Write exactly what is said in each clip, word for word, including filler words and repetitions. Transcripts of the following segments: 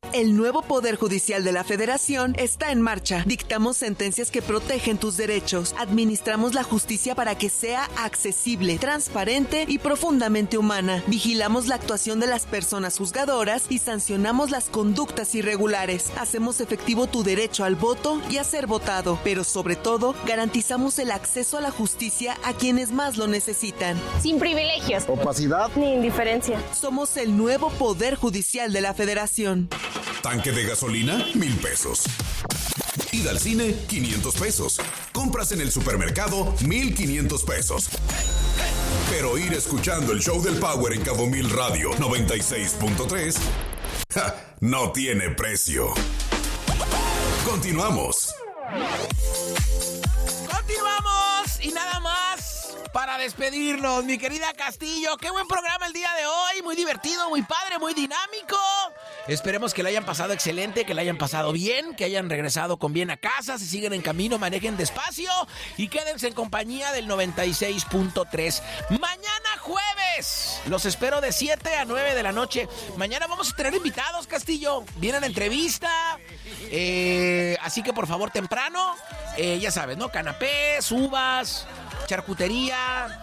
El nuevo Poder Judicial de la Federación está en marcha. Dictamos sentencias que protegen tus derechos. Administramos la justicia para que sea accesible, transparente y profundamente humana. Vigilamos la actuación de las personas juzgadoras y sancionamos las conductas irregulares. Hacemos efectivo tu derecho al voto y a ser votado, pero sobre todo garantizamos el acceso a la justicia a quienes más lo necesitan. Sin privilegios, opacidad ni indiferencia. Somos el nuevo Poder Judicial de la Federación. Tanque de gasolina, mil pesos. Ida al cine, quinientos pesos. Compras en el supermercado, mil quinientos pesos. Pero ir escuchando el show del Power en Cabo Mil Radio noventa y seis punto tres ja, no tiene precio. Continuamos. Continuamos y nada más. Para despedirnos, mi querida Castillo, qué buen programa el día de hoy, muy divertido, muy padre, muy dinámico. Esperemos que la hayan pasado excelente, que la hayan pasado bien, que hayan regresado con bien a casa, si siguen en camino, manejen despacio y quédense en compañía del noventa y seis punto tres. Mañana jueves, los espero de siete a nueve de la noche. Mañana vamos a tener invitados, Castillo, vienen a entrevista, eh, así que por favor temprano, eh, ya sabes, ¿no? Canapés, uvas, charcutería,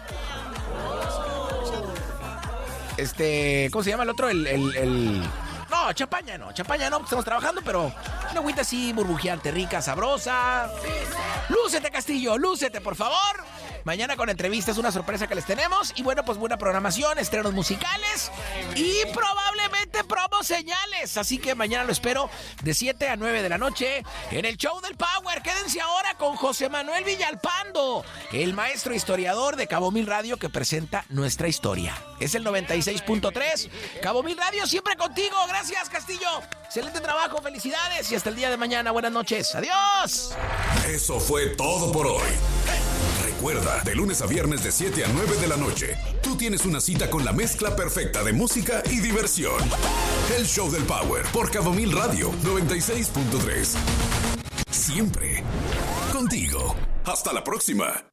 este, ¿cómo se llama el otro? El, el, el... No, champaña no, champaña no, estamos trabajando, pero una agüita así burbujeante, rica, sabrosa. Lúcete, Castillo, lúcete, por favor. Mañana con entrevistas, una sorpresa que les tenemos. Y bueno, pues buena programación, estrenos musicales y probablemente promo señales. Así que mañana lo espero de siete a nueve de la noche en el show del Power. Quédense ahora con José Manuel Villalpando, el maestro historiador de Cabo Mil Radio que presenta nuestra historia. Es el noventa y seis punto tres. Cabo Mil Radio siempre contigo. Gracias, Castillo. Excelente trabajo, felicidades y hasta el día de mañana. Buenas noches. Adiós. Eso fue todo por hoy. Recuerda, de lunes a viernes de siete a nueve de la noche, tú tienes una cita con la mezcla perfecta de música y diversión. El show del Power por Cabo Mil Radio noventa y seis punto tres. Siempre contigo. Hasta la próxima.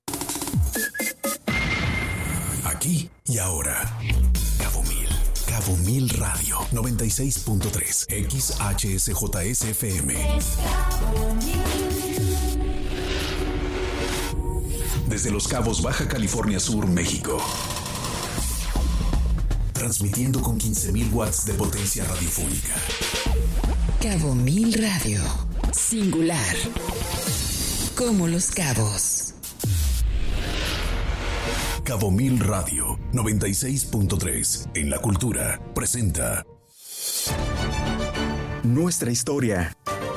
Aquí y ahora. Cabo Mil. Cabo Mil Radio noventa y seis punto tres. X H S J S F M. Desde Los Cabos, Baja California Sur, México. Transmitiendo con quince mil watts de potencia radiofónica. Cabo Mil Radio. Singular. Como Los Cabos. Cabo Mil Radio noventa y seis punto tres. En la cultura presenta Nuestra historia.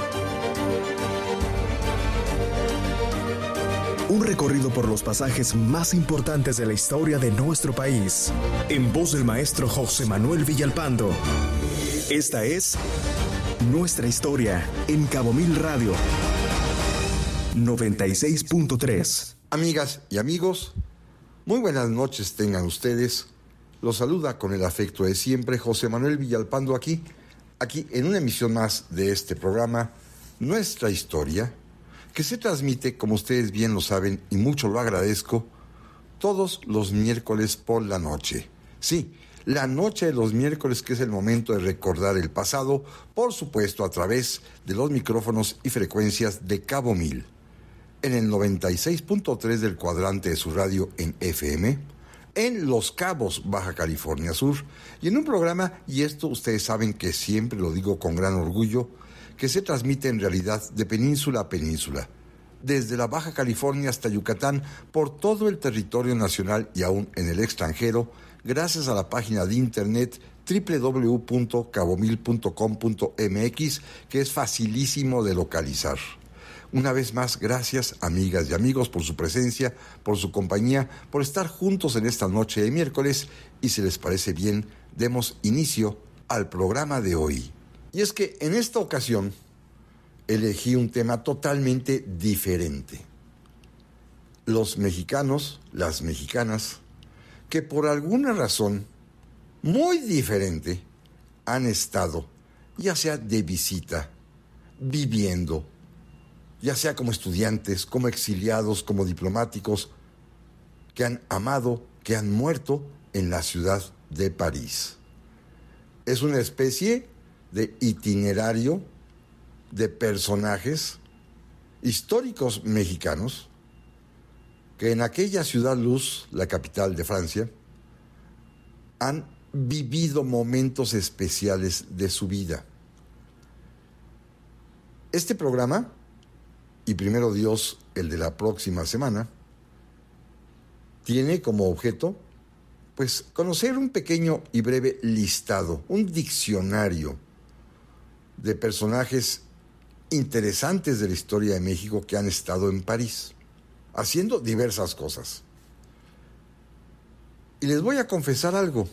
Un recorrido por los pasajes más importantes de la historia de nuestro país. En voz del maestro José Manuel Villalpando. Esta es Nuestra historia en Cabo Mil Radio noventa y seis punto tres. Amigas y amigos, muy buenas noches tengan ustedes. Los saluda con el afecto de siempre José Manuel Villalpando aquí, aquí en una emisión más de este programa, Nuestra Historia, que se transmite, como ustedes bien lo saben y mucho lo agradezco, todos los miércoles por la noche. Sí, la noche de los miércoles, que es el momento de recordar el pasado, por supuesto a través de los micrófonos y frecuencias de Cabo Mil, en el noventa y seis punto tres del cuadrante de su radio en F M, en Los Cabos, Baja California Sur, y en un programa, y esto ustedes saben que siempre lo digo con gran orgullo, que se transmite en realidad de península a península, desde la Baja California hasta Yucatán, por todo el territorio nacional y aún en el extranjero, gracias a la página de internet doble u doble u doble u punto cabo mil punto com punto m x, que es facilísimo de localizar. Una vez más, gracias, amigas y amigos, por su presencia, por su compañía, por estar juntos en esta noche de miércoles, y si les parece bien, demos inicio al programa de hoy. Y es que en esta ocasión elegí un tema totalmente diferente. Los mexicanos, las mexicanas, que por alguna razón muy diferente han estado, ya sea de visita, viviendo, ya sea como estudiantes, como exiliados, como diplomáticos, que han amado, que han muerto en la ciudad de París. Es una especie de itinerario de personajes históricos mexicanos que en aquella ciudad luz, la capital de Francia, han vivido momentos especiales de su vida. Este programa, y primero Dios, el de la próxima semana, tiene como objeto, pues, conocer un pequeño y breve listado, un diccionario de personajes interesantes de la historia de México que han estado en París, haciendo diversas cosas. Y les voy a confesar algo.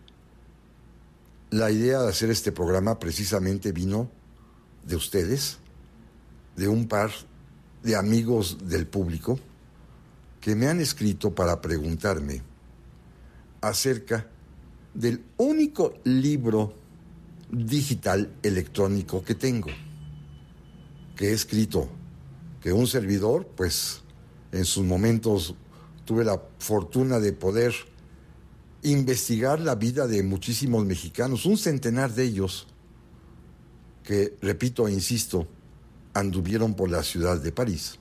La idea de hacer este programa precisamente vino de ustedes, de un par de amigos del público que me han escrito para preguntarme acerca del único libro digital electrónico que tengo, que he escrito, que un servidor, pues, en sus momentos tuve la fortuna de poder investigar la vida de muchísimos mexicanos, un centenar de ellos, que, repito e insisto, anduvieron por la ciudad de París.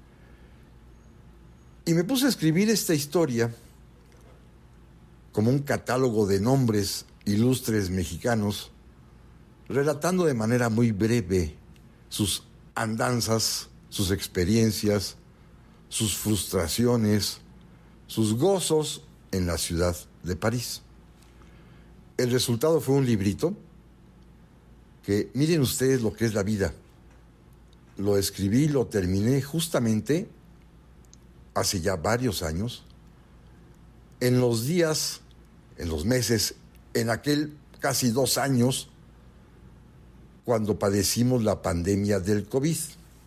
Y me puse a escribir esta historia como un catálogo de nombres ilustres mexicanos, relatando de manera muy breve sus andanzas, sus experiencias, sus frustraciones, sus gozos en la ciudad de París. El resultado fue un librito que, miren ustedes lo que es la vida. Lo escribí, lo terminé justamente hace ya varios años, en los días, en los meses, en aquel casi dos años, cuando padecimos la pandemia del COVID.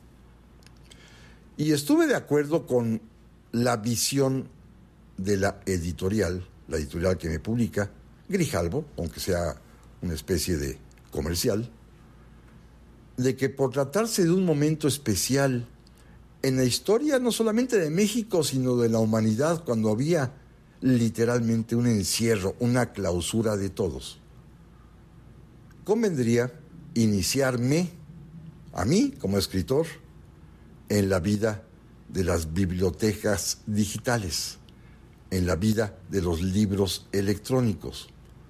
Y estuve de acuerdo con la visión de la editorial, la editorial que me publica, Grijalbo, aunque sea una especie de comercial, de que por tratarse de un momento especial en la historia no solamente de México, sino de la humanidad, cuando había literalmente un encierro, una clausura de todos, convendría iniciarme, a mí como escritor, en la vida de las bibliotecas digitales, en la vida de los libros electrónicos.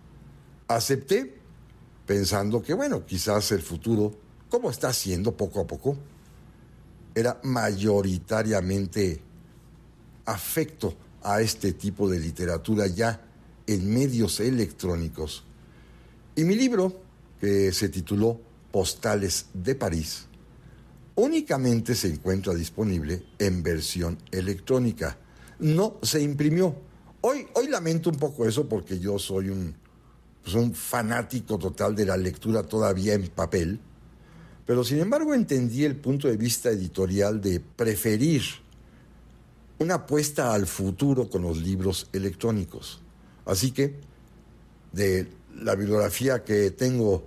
Acepté pensando que, bueno, quizás el futuro, como está siendo poco a poco, era mayoritariamente afecto a este tipo de literatura ya en medios electrónicos. Y mi libro, que se tituló Postales de París, únicamente se encuentra disponible en versión electrónica. No se imprimió. Hoy, hoy lamento un poco eso porque yo soy un, pues un fanático total de la lectura todavía en papel, pero sin embargo entendí el punto de vista editorial de preferir una apuesta al futuro con los libros electrónicos. Así que, de la bibliografía que tengo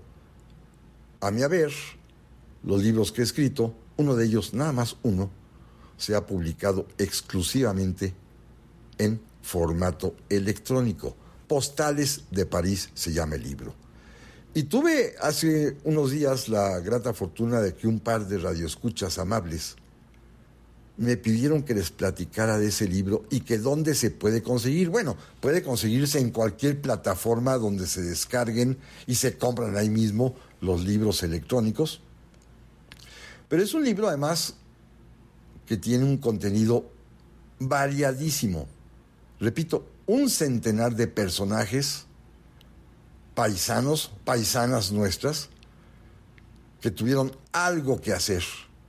a mi haber, los libros que he escrito, uno de ellos, nada más uno, se ha publicado exclusivamente en formato electrónico. Postales de París se llama el libro. Y tuve hace unos días la grata fortuna de que un par de radioescuchas amables me pidieron que les platicara de ese libro y que dónde se puede conseguir. Bueno, puede conseguirse en cualquier plataforma donde se descarguen y se compran ahí mismo los libros electrónicos. Pero es un libro, además, que tiene un contenido variadísimo. Repito, un centenar de personajes paisanos, paisanas nuestras, que tuvieron algo que hacer.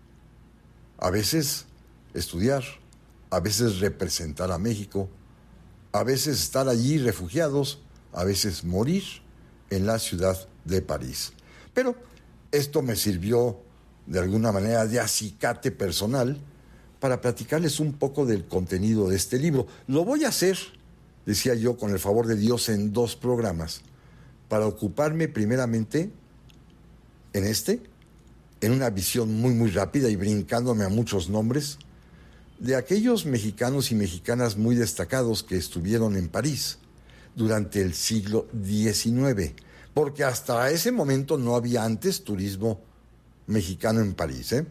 A veces estudiar, a veces representar a México, a veces estar allí refugiados, a veces morir en la ciudad de París. Pero esto me sirvió de alguna manera de acicate personal para platicarles un poco del contenido de este libro. Lo voy a hacer, decía yo, con el favor de Dios, en dos programas, para ocuparme primeramente en este, en una visión muy, muy rápida y brincándome a muchos nombres, de aquellos mexicanos y mexicanas muy destacados que estuvieron en París durante el siglo diecinueve, porque hasta ese momento no había antes turismo mexicano en París, ¿eh?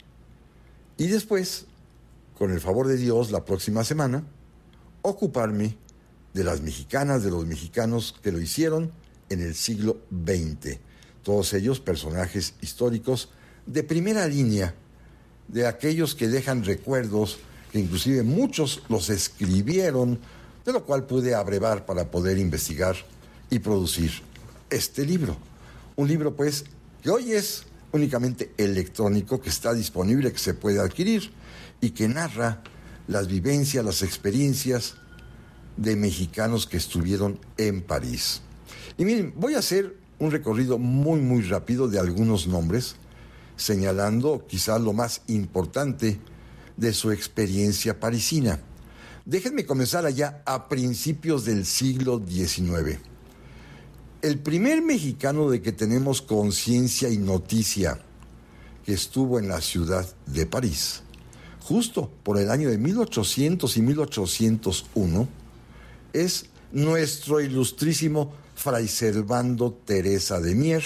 Y después, con el favor de Dios, la próxima semana, ocuparme de las mexicanas, de los mexicanos que lo hicieron en el siglo veinte. Todos ellos personajes históricos de primera línea, de aquellos que dejan recuerdos, que inclusive muchos los escribieron, de lo cual pude abrevar para poder investigar y producir este libro. Un libro, pues, que hoy es únicamente electrónico, que está disponible, que se puede adquirir y que narra las vivencias, las experiencias de mexicanos que estuvieron en París. Y miren, voy a hacer un recorrido muy, muy rápido de algunos nombres, señalando quizá lo más importante de su experiencia parisina. Déjenme comenzar allá a principios del siglo diecinueve. El primer mexicano de que tenemos conciencia y noticia que estuvo en la ciudad de París, justo por el año de mil ochocientos y mil ochocientos uno, es nuestro ilustrísimo Fray Servando Teresa de Mier,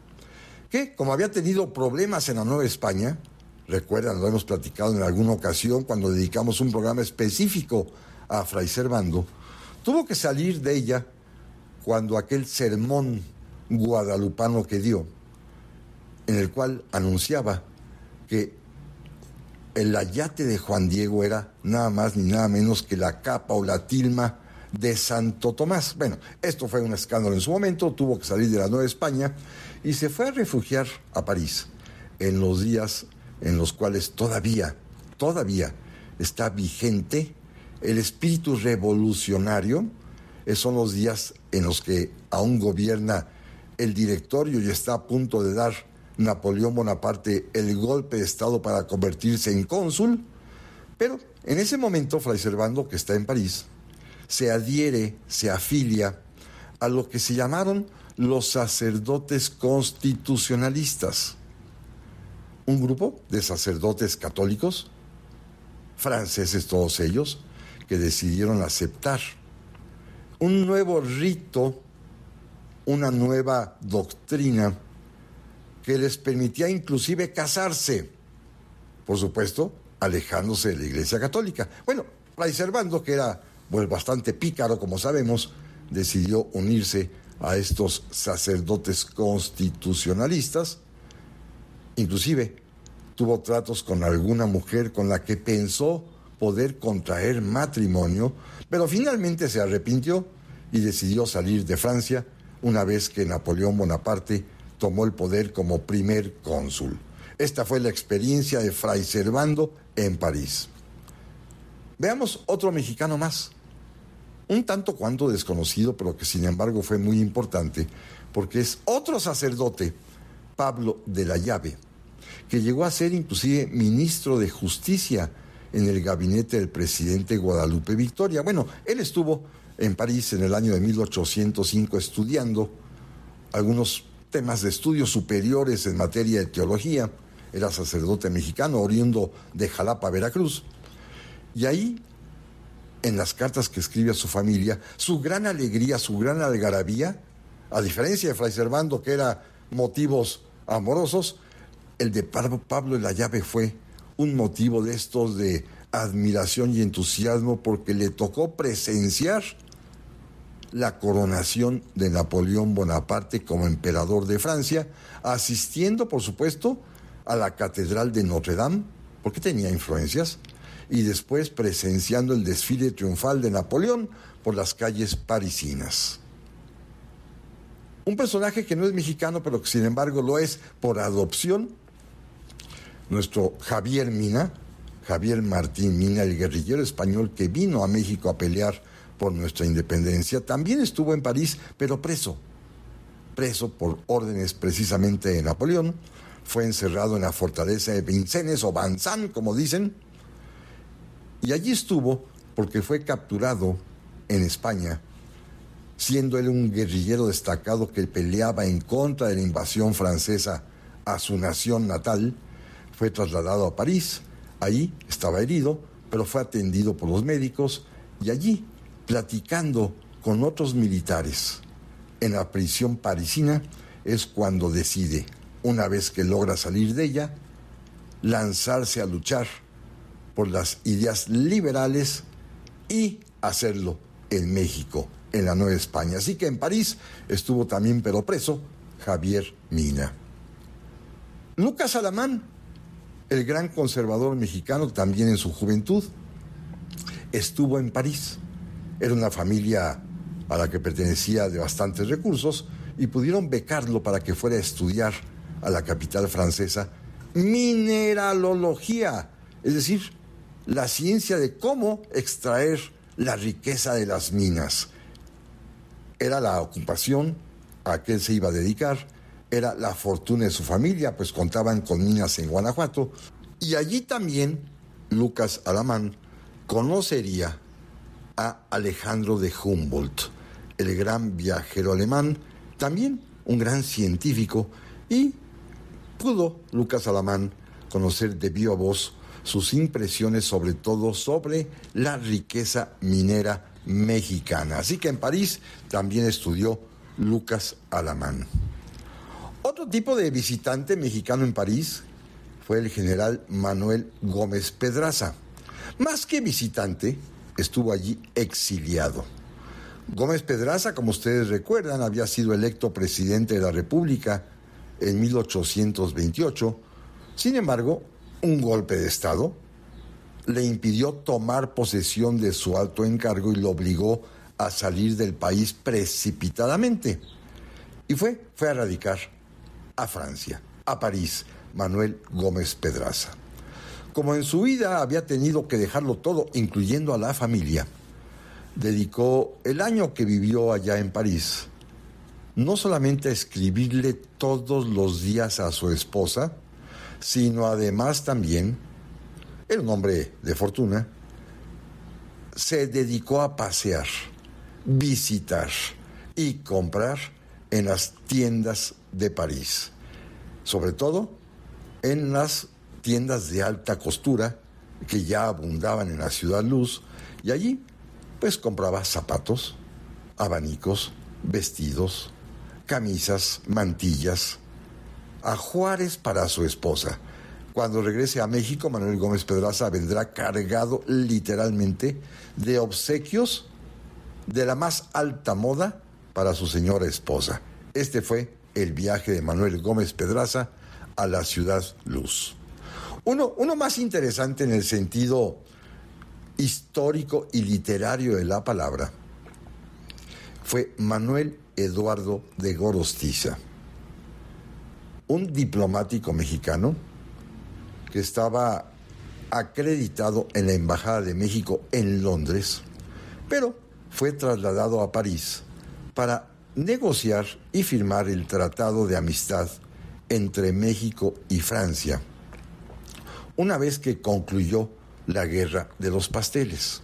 que, como había tenido problemas en la Nueva España, recuerdan, lo hemos platicado en alguna ocasión cuando dedicamos un programa específico a Fray Servando, tuvo que salir de ella cuando aquel sermón guadalupano que dio, en el cual anunciaba que el ayate de Juan Diego era nada más ni nada menos que la capa o la tilma de Santo Tomás. Bueno, esto fue un escándalo en su momento, tuvo que salir de la Nueva España y se fue a refugiar a París en los días en los cuales todavía, todavía está vigente el espíritu revolucionario. Esos son los días en los que aún gobierna el directorio y está a punto de dar Napoleón Bonaparte el golpe de Estado para convertirse en cónsul. Pero en ese momento Fray Servando, que está en París, se adhiere, se afilia a lo que se llamaron los sacerdotes constitucionalistas. Un grupo de sacerdotes católicos, franceses todos ellos, que decidieron aceptar un nuevo rito, una nueva doctrina que les permitía inclusive casarse, por supuesto, alejándose de la Iglesia Católica. Bueno, Fray Servando, que era pues, bastante pícaro, como sabemos, decidió unirse a estos sacerdotes constitucionalistas. Inclusive tuvo tratos con alguna mujer con la que pensó poder contraer matrimonio, pero finalmente se arrepintió y decidió salir de Francia una vez que Napoleón Bonaparte tomó el poder como primer cónsul. Esta fue la experiencia de Fray Servando en París. Veamos otro mexicano más, un tanto cuanto desconocido, pero que sin embargo fue muy importante, porque es otro sacerdote, Pablo de la Llave, que llegó a ser inclusive ministro de Justicia en el gabinete del presidente Guadalupe Victoria. Bueno, él estuvo en París en el año de mil ochocientos cinco estudiando algunos temas de estudios superiores en materia de teología. Era sacerdote mexicano, oriundo de Jalapa, Veracruz. Y ahí, en las cartas que escribe a su familia, su gran alegría, su gran algarabía, a diferencia de Fray Servando, que era motivos amorosos, el de Pablo de la Llave fue un motivo de estos de admiración y entusiasmo, porque le tocó presenciar la coronación de Napoleón Bonaparte como emperador de Francia, asistiendo, por supuesto, a la Catedral de Notre Dame, porque tenía influencias, y después presenciando el desfile triunfal de Napoleón por las calles parisinas. Un personaje que no es mexicano, pero que sin embargo lo es por adopción, nuestro Javier Mina, Javier Martín Mina, el guerrillero español que vino a México a pelear por nuestra independencia, también estuvo en París, pero preso, preso por órdenes precisamente de Napoleón. Fue encerrado en la fortaleza de Vincennes o Vincennes, como dicen, y allí estuvo porque fue capturado en España, siendo él un guerrillero destacado que peleaba en contra de la invasión francesa a su nación natal. Fue trasladado a París, ahí estaba herido, pero fue atendido por los médicos y allí, platicando con otros militares en la prisión parisina es cuando decide, una vez que logra salir de ella, lanzarse a luchar por las ideas liberales y hacerlo en México, en la Nueva España. Así que en París estuvo también, pero preso, Javier Mina. Lucas Alamán, el gran conservador mexicano, también en su juventud, estuvo en París. Era una familia a la que pertenecía de bastantes recursos y pudieron becarlo para que fuera a estudiar a la capital francesa mineralogía, es decir, la ciencia de cómo extraer la riqueza de las minas. Era la ocupación a que él se iba a dedicar, era la fortuna de su familia, pues contaban con minas en Guanajuato, y allí también Lucas Alamán conocería a Alejandro de Humboldt, el gran viajero alemán, también un gran científico, y pudo Lucas Alamán conocer de viva voz sus impresiones, sobre todo sobre la riqueza minera mexicana. Así que en París también estudió Lucas Alamán. Otro tipo de visitante mexicano en París fue el general Manuel Gómez Pedraza. Más que visitante, estuvo allí exiliado. Gómez Pedraza, como ustedes recuerdan, había sido electo presidente de la República en mil ochocientos veintiocho. Sin embargo, un golpe de Estado le impidió tomar posesión de su alto encargo y lo obligó a salir del país precipitadamente. Y fue, fue a radicar a Francia, a París, Manuel Gómez Pedraza. Como en su vida había tenido que dejarlo todo, incluyendo a la familia, dedicó el año que vivió allá en París no solamente a escribirle todos los días a su esposa, sino además también, era un hombre de fortuna, se dedicó a pasear, visitar y comprar en las tiendas de París, sobre todo en las tiendas de alta costura que ya abundaban en la Ciudad Luz, y allí pues compraba zapatos, abanicos, vestidos, camisas, mantillas, ajuares para su esposa. Cuando regrese a México, Manuel Gómez Pedraza vendrá cargado literalmente de obsequios de la más alta moda para su señora esposa. Este fue el viaje de Manuel Gómez Pedraza a la Ciudad Luz. Uno, uno más interesante en el sentido histórico y literario de la palabra fue Manuel Eduardo de Gorostiza, un diplomático mexicano que estaba acreditado en la Embajada de México en Londres, pero fue trasladado a París para negociar y firmar el Tratado de Amistad entre México y Francia, una vez que concluyó la Guerra de los Pasteles.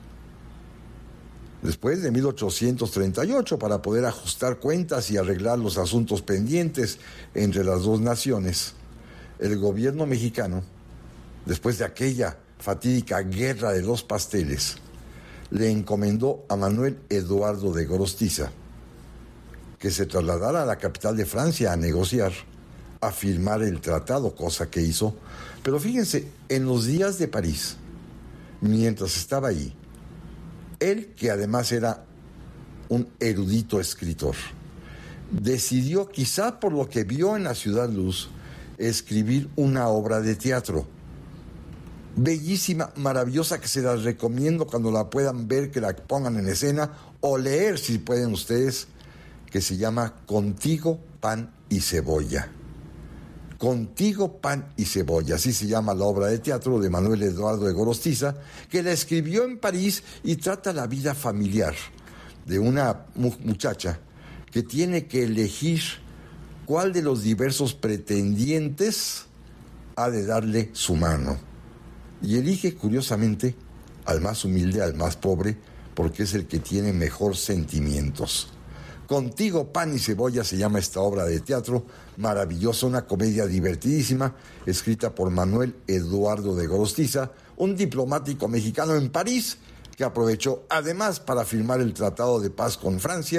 Después de mil ochocientos treinta y ocho, para poder ajustar cuentas y arreglar los asuntos pendientes entre las dos naciones, el gobierno mexicano, después de aquella fatídica Guerra de los Pasteles, le encomendó a Manuel Eduardo de Gorostiza que se trasladara a la capital de Francia a negociar, a firmar el tratado, cosa que hizo. Pero fíjense, en los días de París, mientras estaba ahí, él, que además era un erudito escritor, decidió, quizá por lo que vio en la Ciudad Luz, escribir una obra de teatro bellísima, maravillosa, que se las recomiendo cuando la puedan ver, que la pongan en escena, o leer si pueden ustedes, que se llama Contigo, Pan y Cebolla. Contigo, Pan y Cebolla, así se llama la obra de teatro de Manuel Eduardo de Gorostiza, que la escribió en París y trata la vida familiar de una muchacha que tiene que elegir cuál de los diversos pretendientes ha de darle su mano. Y elige, curiosamente, al más humilde, al más pobre, porque es el que tiene mejor sentimientos. Contigo, Pan y Cebolla se llama esta obra de teatro, maravillosa, una comedia divertidísima, escrita por Manuel Eduardo de Gorostiza, un diplomático mexicano en París, que aprovechó además para firmar el Tratado de Paz con Francia,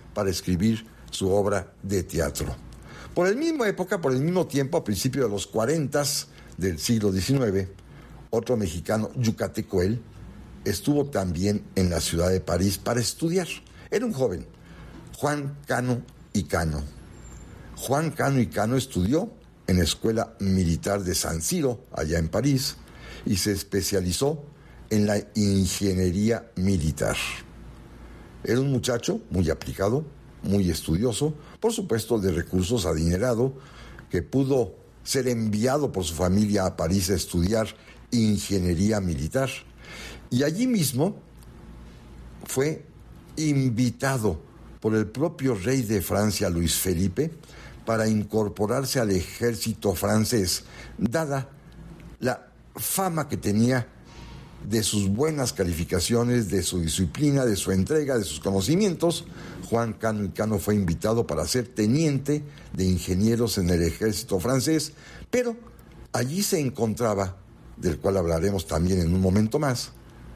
para escribir su obra de teatro. Por el mismo época, por el mismo tiempo, a principios de los cuarentas del siglo diecinueve, otro mexicano, yucateco él, estuvo también en la ciudad de París para estudiar. Era un joven, Juan Cano y Cano. Juan Cano y Cano estudió en la Escuela Militar de San Siro, allá en París, y se especializó en la ingeniería militar. Era un muchacho muy aplicado, muy estudioso, por supuesto de recursos adinerado, que pudo ser enviado por su familia a París a estudiar ingeniería militar. Y allí mismo fue invitado por el propio rey de Francia, Luis Felipe, para incorporarse al ejército francés, dada la fama que tenía de sus buenas calificaciones, de su disciplina, de su entrega, de sus conocimientos. Juan Cano y Cano fue invitado para ser teniente de ingenieros en el ejército francés, pero allí se encontraba, del cual hablaremos también en un momento más,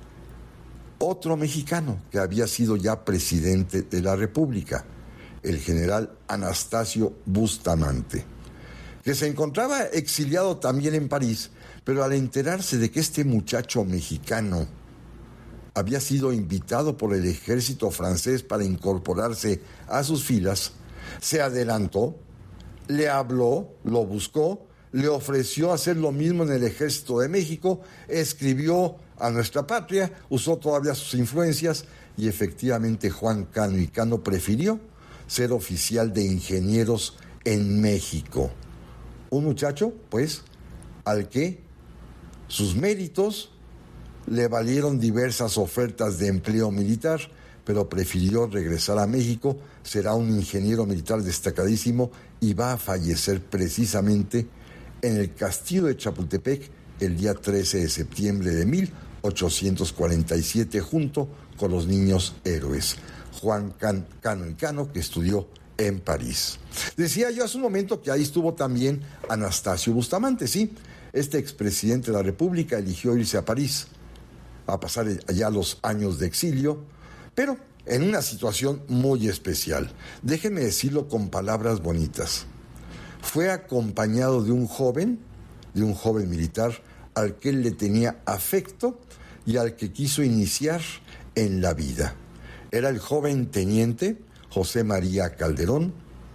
otro mexicano que había sido ya presidente de la República, el general Anastasio Bustamante, que se encontraba exiliado también en París, pero al enterarse de que este muchacho mexicano había sido invitado por el ejército francés para incorporarse a sus filas, se adelantó, le habló, lo buscó, le ofreció hacer lo mismo en el ejército de México, escribió a nuestra patria, usó todavía sus influencias y efectivamente Juan Cano y Cano prefirió ser oficial de ingenieros en México. Un muchacho, pues, al que sus méritos le valieron diversas ofertas de empleo militar, pero prefirió regresar a México, será un ingeniero militar destacadísimo y va a fallecer precisamente en el castillo de Chapultepec el día trece de septiembre de mil ochocientos cuarenta y siete junto con los niños héroes. Juan Can, Cano y Cano, que estudió en París. Decía yo hace un momento que ahí estuvo también Anastasio Bustamante, sí. Este expresidente de la República eligió irse a París a pasar allá los años de exilio, pero en una situación muy especial. Déjenme decirlo con palabras bonitas. Fue acompañado de un joven, de un joven militar, al que él le tenía afecto y al que quiso iniciar en la vida. Era el joven teniente José María Calderón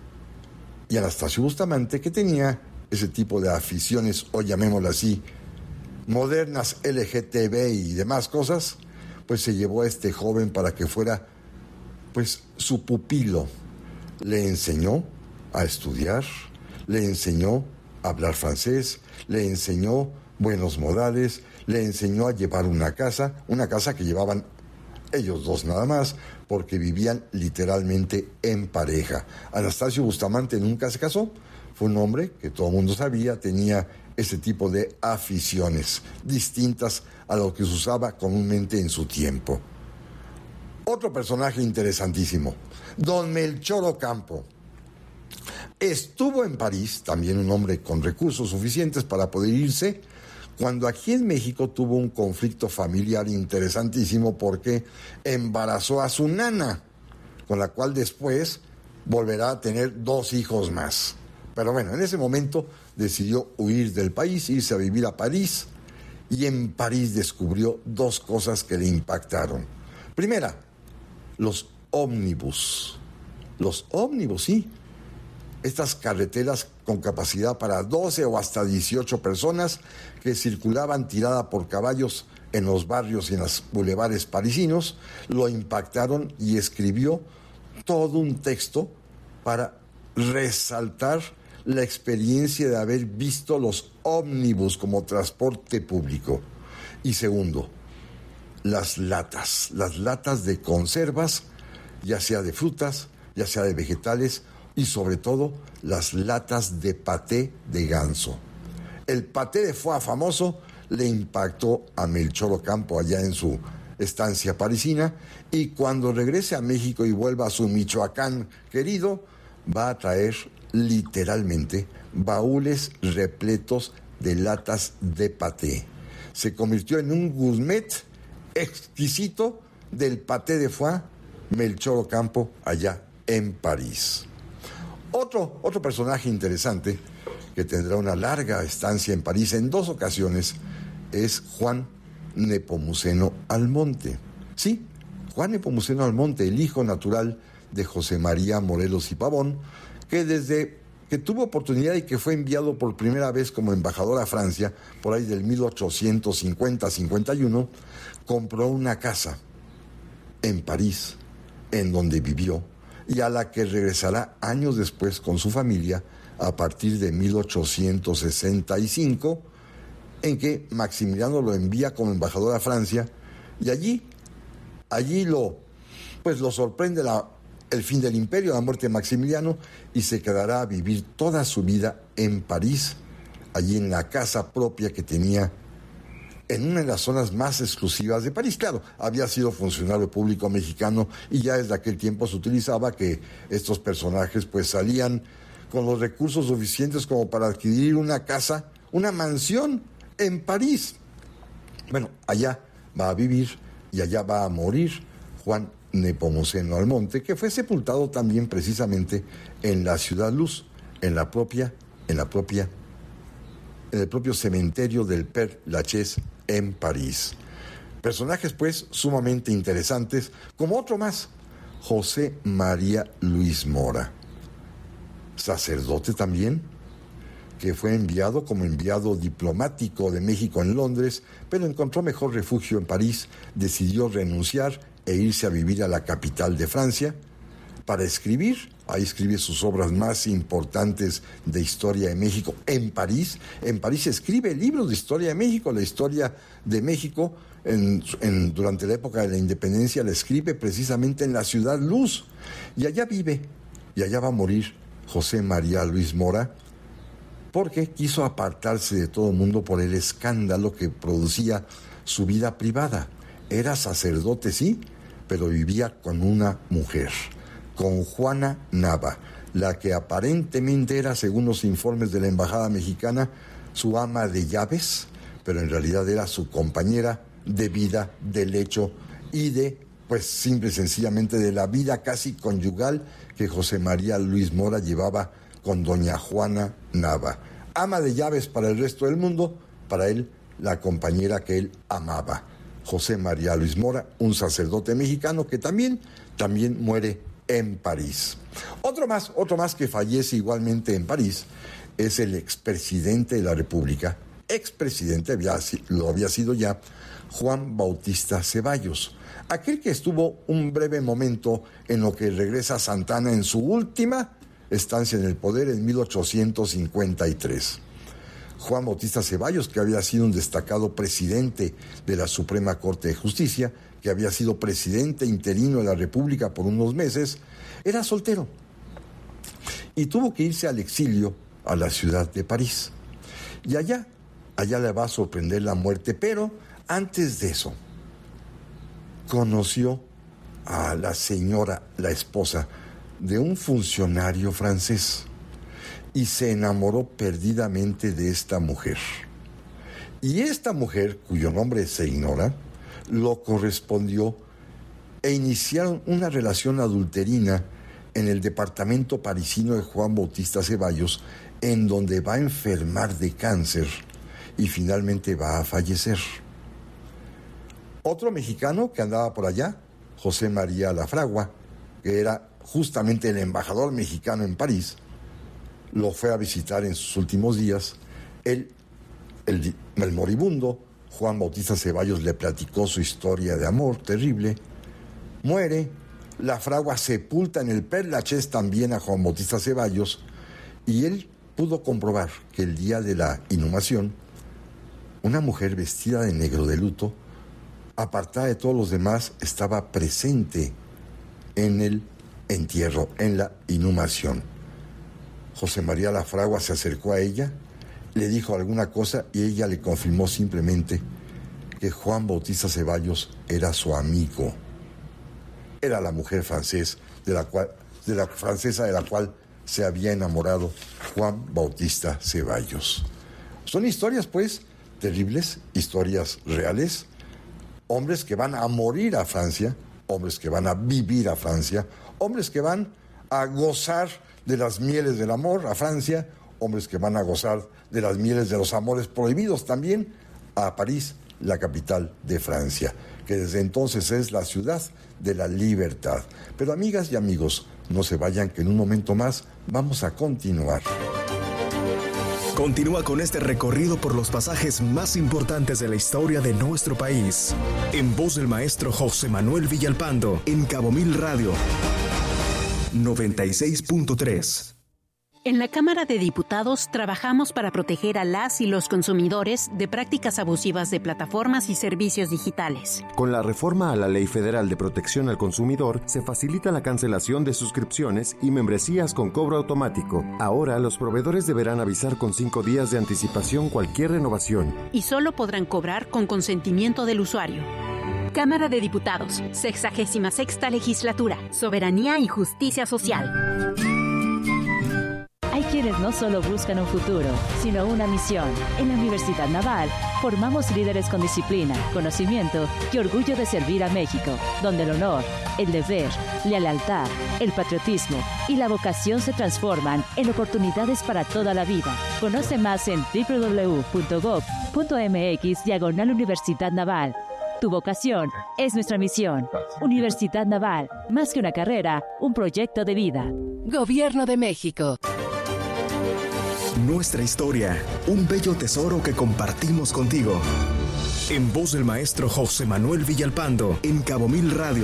y Anastasio Bustamante, que tenía ese tipo de aficiones, o llamémoslo así, modernas, L G T B y demás cosas, pues se llevó a este joven para que fuera, pues, su pupilo. Le enseñó a estudiar, le enseñó a hablar francés, le enseñó buenos modales, le enseñó a llevar una casa, una casa que llevaban ellos dos nada más, porque vivían literalmente en pareja. Anastasio Bustamante nunca se casó, fue un hombre que todo el mundo sabía, tenía ese tipo de aficiones distintas a lo que se usaba comúnmente en su tiempo. Otro personaje interesantísimo, don Melchor Ocampo. Estuvo en París, también un hombre con recursos suficientes para poder irse, cuando aquí en México tuvo un conflicto familiar interesantísimo porque embarazó a su nana, con la cual después volverá a tener dos hijos más. Pero bueno, en ese momento decidió huir del país, irse a vivir a París, y en París descubrió dos cosas que le impactaron. Primera, los ómnibus. Los ómnibus, sí. Estas carreteras con capacidad para doce o hasta dieciocho personas que circulaban tirada por caballos en los barrios y en los bulevares parisinos, lo impactaron y escribió todo un texto para resaltar la experiencia de haber visto los ómnibus como transporte público. Y segundo, las latas, las latas de conservas, ya sea de frutas, ya sea de vegetales, y sobre todo las latas de paté de ganso. El paté de foie famoso le impactó a Melchor Ocampo allá en su estancia parisina, y cuando regrese a México y vuelva a su Michoacán querido, va a traer literalmente baúles repletos de latas de paté. Se convirtió en un gourmet exquisito del paté de foie Melchor Ocampo allá en París. Otro, otro personaje interesante que tendrá una larga estancia en París en dos ocasiones es Juan Nepomuceno Almonte. Sí, Juan Nepomuceno Almonte, el hijo natural de José María Morelos y Pavón, que desde que tuvo oportunidad y que fue enviado por primera vez como embajador a Francia, por ahí del mil ochocientos cincuenta cincuenta y uno, compró una casa en París, en donde vivió, y a la que regresará años después con su familia a partir de mil ochocientos sesenta y cinco, en que Maximiliano lo envía como embajador a Francia, y allí, allí lo, pues lo sorprende la el fin del imperio, la muerte de Maximiliano, y se quedará a vivir toda su vida en París, allí en la casa propia que tenía en una de las zonas más exclusivas de París. Claro, había sido funcionario público mexicano y ya desde aquel tiempo se utilizaba que estos personajes pues salían con los recursos suficientes como para adquirir una casa, una mansión en París. Bueno, allá va a vivir y allá va a morir Juan Nepomuceno Almonte, que fue sepultado también precisamente en la Ciudad Luz, en la propia, en la propia, en el propio cementerio del Père Lachaise en París. Personajes pues sumamente interesantes, como otro más, José María Luis Mora, sacerdote también, que fue enviado como enviado diplomático de México en Londres, pero encontró mejor refugio en París, decidió renunciar e irse a vivir a la capital de Francia para escribir. Ahí escribe sus obras más importantes de historia de México en París. En París escribe libros de historia de México. La historia de México en, en, durante la época de la independencia la escribe precisamente en la Ciudad Luz. Y allá vive, y allá va a morir José María Luis Mora, porque quiso apartarse de todo el mundo por el escándalo que producía su vida privada. Era sacerdote, sí, pero vivía con una mujer, con Juana Nava, la que aparentemente era, según los informes de la Embajada Mexicana, su ama de llaves, pero en realidad era su compañera de vida, de lecho y de, pues simple y sencillamente, de la vida casi conyugal que José María Luis Mora llevaba con doña Juana Nava. Ama de llaves para el resto del mundo, para él la compañera que él amaba. José María Luis Mora, un sacerdote mexicano que también, también muere en París. Otro más, otro más que fallece igualmente en París es el expresidente de la República, expresidente, había, lo había sido ya, Juan Bautista Ceballos, aquel que estuvo un breve momento en lo que regresa Santana en su última estancia en el poder en mil ochocientos cincuenta y tres. Juan Bautista Ceballos, que había sido un destacado presidente de la Suprema Corte de Justicia, que había sido presidente interino de la República por unos meses, era soltero y tuvo que irse al exilio a la ciudad de París. Y allá, allá le va a sorprender la muerte, pero antes de eso, conoció a la señora, la esposa de un funcionario francés, y se enamoró perdidamente de esta mujer. Y esta mujer, cuyo nombre se ignora, lo correspondió e iniciaron una relación adulterina en el departamento parisino de Juan Bautista Ceballos, en donde va a enfermar de cáncer y finalmente va a fallecer. Otro mexicano que andaba por allá, José María Lafragua, que era justamente el embajador mexicano en París, lo fue a visitar en sus últimos días. Él, el, el moribundo Juan Bautista Ceballos, le platicó su historia de amor terrible. Muere, Lafragua sepulta en el Père Lachaise también a Juan Bautista Ceballos, y él pudo comprobar que el día de la inhumación, una mujer vestida de negro de luto, apartada de todos los demás, estaba presente en el entierro, en la inhumación. José María Lafragua se acercó a ella, le dijo alguna cosa y ella le confirmó simplemente que Juan Bautista Ceballos era su amigo. Era la mujer francés de la cual, de la francesa de la cual se había enamorado Juan Bautista Ceballos. Son historias, pues, terribles, historias reales. Hombres que van a morir a Francia, hombres que van a vivir a Francia, hombres que van a gozar de las mieles del amor a Francia, hombres que van a gozar de las mieles de los amores prohibidos también a París, la capital de Francia, que desde entonces es la ciudad de la libertad. Pero amigas y amigos, no se vayan, que en un momento más vamos a continuar. Continúa con este recorrido por los pasajes más importantes de la historia de nuestro país, en voz del maestro José Manuel Villalpando, en Cabo Mil Radio noventa y seis punto tres. En la Cámara de Diputados trabajamos para proteger a las y los consumidores de prácticas abusivas de plataformas y servicios digitales. Con la reforma a la Ley Federal de Protección al Consumidor, se facilita la cancelación de suscripciones y membresías con cobro automático. Ahora, los proveedores deberán avisar con cinco días de anticipación cualquier renovación. Y solo podrán cobrar con consentimiento del usuario. Cámara de Diputados, sexagésima sexta legislatura, Soberanía y Justicia Social. Hay quienes no solo buscan un futuro, sino una misión. En la Universidad Naval, formamos líderes con disciplina, conocimiento y orgullo de servir a México, donde el honor, el deber, la lealtad, el patriotismo y la vocación se transforman en oportunidades para toda la vida. Conoce más en doble u doble u doble u punto gob punto eme equis diagonal Universidad Naval. Tu vocación es nuestra misión. Universidad Naval, más que una carrera, un proyecto de vida. Gobierno de México. Nuestra historia, un bello tesoro que compartimos contigo. En voz del maestro José Manuel Villalpando, en Cabo Mil Radio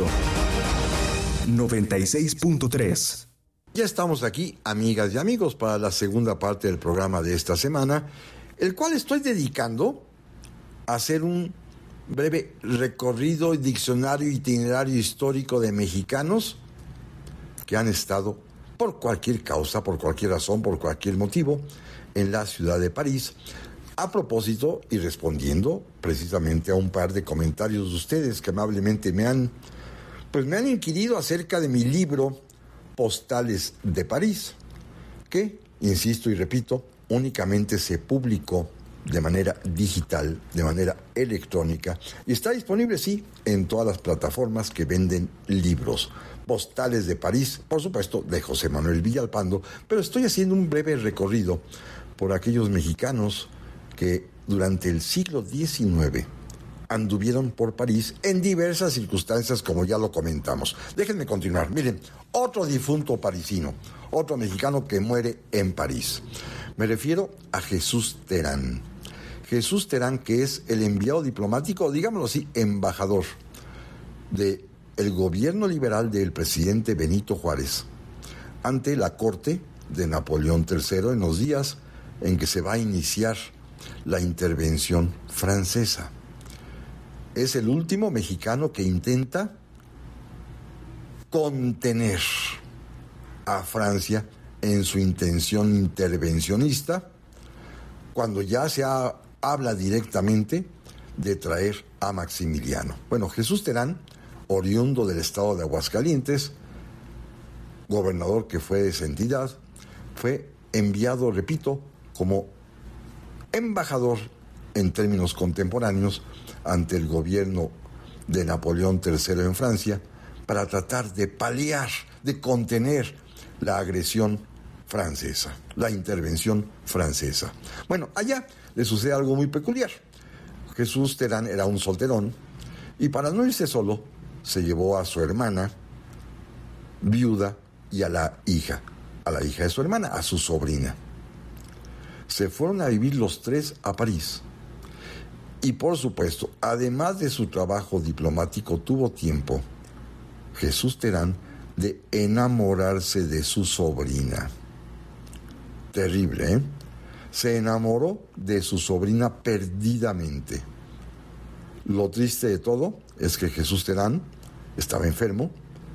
noventa y seis punto tres. Ya estamos aquí, amigas y amigos, para la segunda parte del programa de esta semana, el cual estoy dedicando a hacer un breve recorrido y diccionario itinerario histórico de mexicanos que han estado por cualquier causa, por cualquier razón, por cualquier motivo, en la ciudad de París, a propósito y respondiendo precisamente a un par de comentarios de ustedes que amablemente me han, pues me han inquirido acerca de mi libro Postales de París, que, insisto y repito, únicamente se publicó de manera digital, de manera electrónica, y está disponible, sí, en todas las plataformas que venden libros. Postales de París, por supuesto, de José Manuel Villalpando, pero estoy haciendo un breve recorrido por aquellos mexicanos que durante el siglo diecinueve anduvieron por París en diversas circunstancias, como ya lo comentamos. Déjenme continuar. Miren, otro difunto parisino, otro mexicano que muere en París. Me refiero a Jesús Terán. Jesús Terán, que es el enviado diplomático, digámoslo así, embajador del gobierno liberal del presidente Benito Juárez ante la corte de Napoleón tercero en los días en que se va a iniciar la intervención francesa. Es el último mexicano que intenta contener a Francia en su intención intervencionista, cuando ya se ha, habla directamente de traer a Maximiliano. Bueno, Jesús Terán, oriundo del estado de Aguascalientes, gobernador que fue de esa entidad, fue enviado, repito, como embajador en términos contemporáneos ante el gobierno de Napoleón tercero en Francia, para tratar de paliar, de contener la agresión francesa, la intervención francesa. Bueno, allá le sucede algo muy peculiar. Jesús Terán era un solterón y para no irse solo, se llevó a su hermana viuda y a la hija, a la hija de su hermana, a su sobrina. Se fueron a vivir los tres a París. Y por supuesto, además de su trabajo diplomático, tuvo tiempo, Jesús Terán, de enamorarse de su sobrina. Terrible, ¿eh? Se enamoró de su sobrina perdidamente. Lo triste de todo es que Jesús Terán estaba enfermo,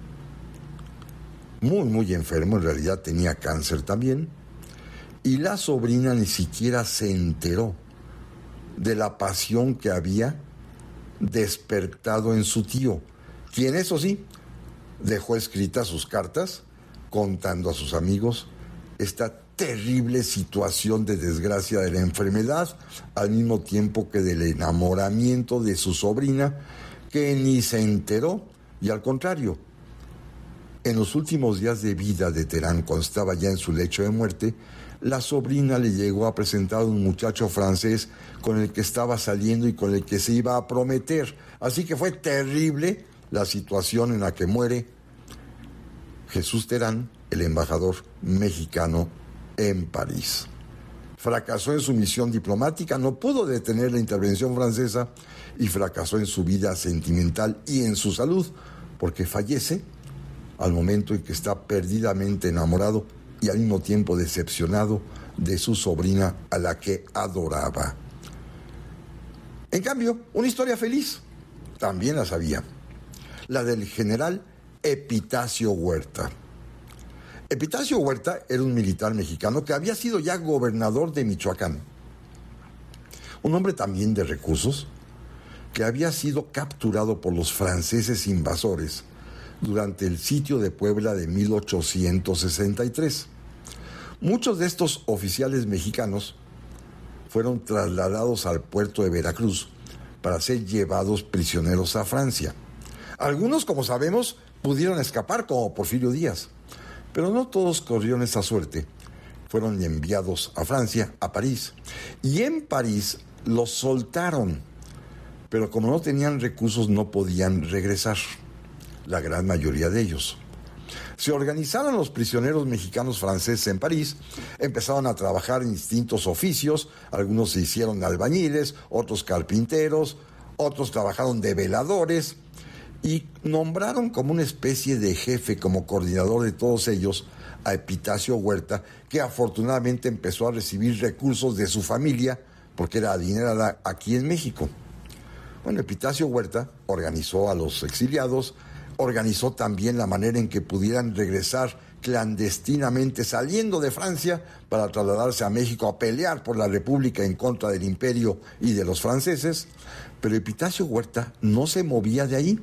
muy, muy enfermo, en realidad tenía cáncer también, y la sobrina ni siquiera se enteró de la pasión que había despertado en su tío, quien, eso sí, dejó escritas sus cartas contando a sus amigos esta terrible situación de desgracia de la enfermedad, al mismo tiempo que del enamoramiento de su sobrina, que ni se enteró, y al contrario, En los últimos días de vida de Terán, cuando estaba ya en su lecho de muerte, la sobrina le llegó a presentar a un muchacho francés con el que estaba saliendo y con el que se iba a prometer. Así que fue terrible la situación en la que muere Jesús Terán, el embajador mexicano en París. Fracasó en su misión diplomática, no pudo detener la intervención francesa y fracasó en su vida sentimental y en su salud, porque fallece al momento en que está perdidamente enamorado y al mismo tiempo decepcionado de su sobrina a la que adoraba. En cambio, una historia feliz también la sabía, la del general Epitacio Huerta. Epitacio Huerta era un militar mexicano que había sido ya gobernador de Michoacán. Un hombre también de recursos, que había sido capturado por los franceses invasores durante el sitio de Puebla de mil ochocientos sesenta y tres. Muchos de estos oficiales mexicanos fueron trasladados al puerto de Veracruz para ser llevados prisioneros a Francia. Algunos, como sabemos, pudieron escapar, como Porfirio Díaz, pero no todos corrieron esa suerte. Fueron enviados a Francia, a París, y en París los soltaron, pero como no tenían recursos no podían regresar, la gran mayoría de ellos. Se organizaron los prisioneros mexicanos franceses en París, empezaron a trabajar en distintos oficios, algunos se hicieron albañiles, otros carpinteros, otros trabajaron de veladores, y nombraron como una especie de jefe, como coordinador de todos ellos, a Epitacio Huerta, que afortunadamente empezó a recibir recursos de su familia, porque era adinerada aquí en México. Bueno, Epitacio Huerta organizó a los exiliados, organizó también la manera en que pudieran regresar clandestinamente saliendo de Francia para trasladarse a México a pelear por la República en contra del Imperio y de los franceses, pero Epitacio Huerta no se movía de ahí.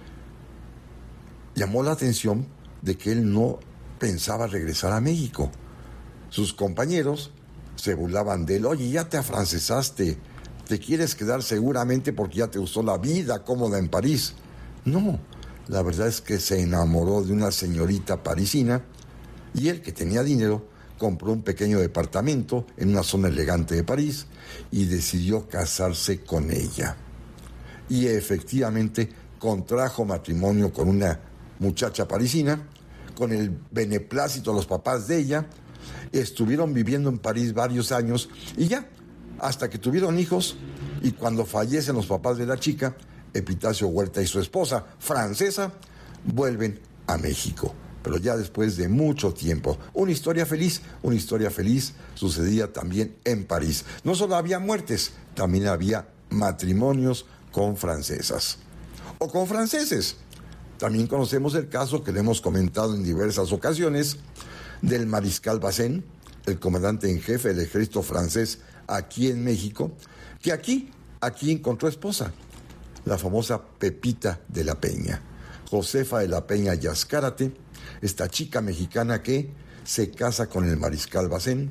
Llamó la atención de que él no pensaba regresar a México. Sus compañeros se burlaban de él. Oye, ya te afrancesaste, te quieres quedar seguramente porque ya te gustó la vida cómoda en París. No, la verdad es que se enamoró de una señorita parisina y él, que tenía dinero, compró un pequeño departamento en una zona elegante de París y decidió casarse con ella. Y efectivamente contrajo matrimonio con una muchacha parisina, con el beneplácito de los papás de ella. Estuvieron viviendo en París varios años y ya, hasta que tuvieron hijos, y cuando fallecen los papás de la chica, Epitacio Huerta y su esposa francesa vuelven a México, pero ya después de mucho tiempo. Una historia feliz, una historia feliz sucedía también en París. No solo había muertes, también había matrimonios con francesas o con franceses. También conocemos el caso que le hemos comentado en diversas ocasiones del mariscal Bazaine, el comandante en jefe del ejército francés aquí en México, que aquí, aquí encontró esposa, la famosa Pepita de la Peña, Josefa de la Peña Yascárate, esta chica mexicana que se casa con el mariscal Bazaine,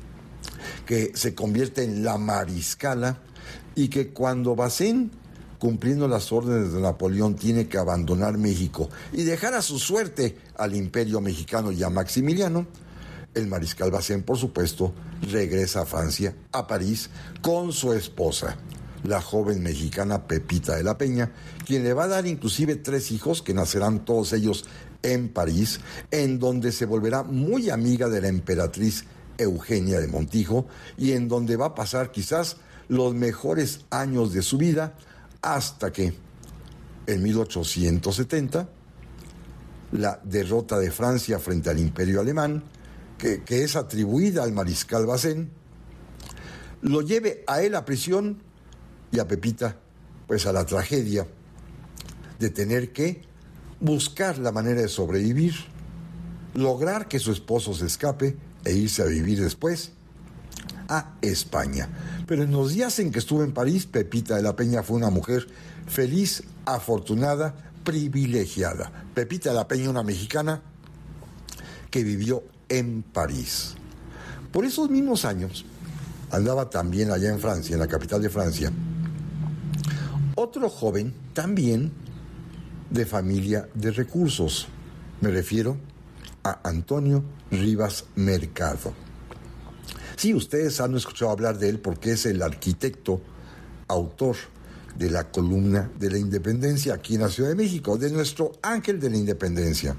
que se convierte en la mariscala, y que cuando Bazaine, cumpliendo las órdenes de Napoleón, tiene que abandonar México y dejar a su suerte al Imperio Mexicano y a Maximiliano, el mariscal Bazaine, por supuesto, regresa a Francia, a París, con su esposa, la joven mexicana Pepita de la Peña, quien le va a dar inclusive tres hijos que nacerán todos ellos en París, en donde se volverá muy amiga de la emperatriz Eugenia de Montijo y en donde va a pasar quizás los mejores años de su vida, hasta que en mil ochocientos setenta la derrota de Francia frente al Imperio Alemán, que, que es atribuida al mariscal Bazaine, lo lleve a él a prisión y a Pepita pues a la tragedia de tener que buscar la manera de sobrevivir, lograr que su esposo se escape e irse a vivir después a España. Pero en los días en que estuvo en París, Pepita de la Peña fue una mujer feliz, afortunada, privilegiada. Pepita de la Peña, una mexicana que vivió en París. Por esos mismos años, andaba también allá en Francia, en la capital de Francia, otro joven también de familia de recursos, Me refiero a Antonio Rivas Mercado. Sí, ustedes han escuchado hablar de él porque es el arquitecto, autor de la columna de la Independencia aquí en la Ciudad de México, de nuestro ángel de la Independencia.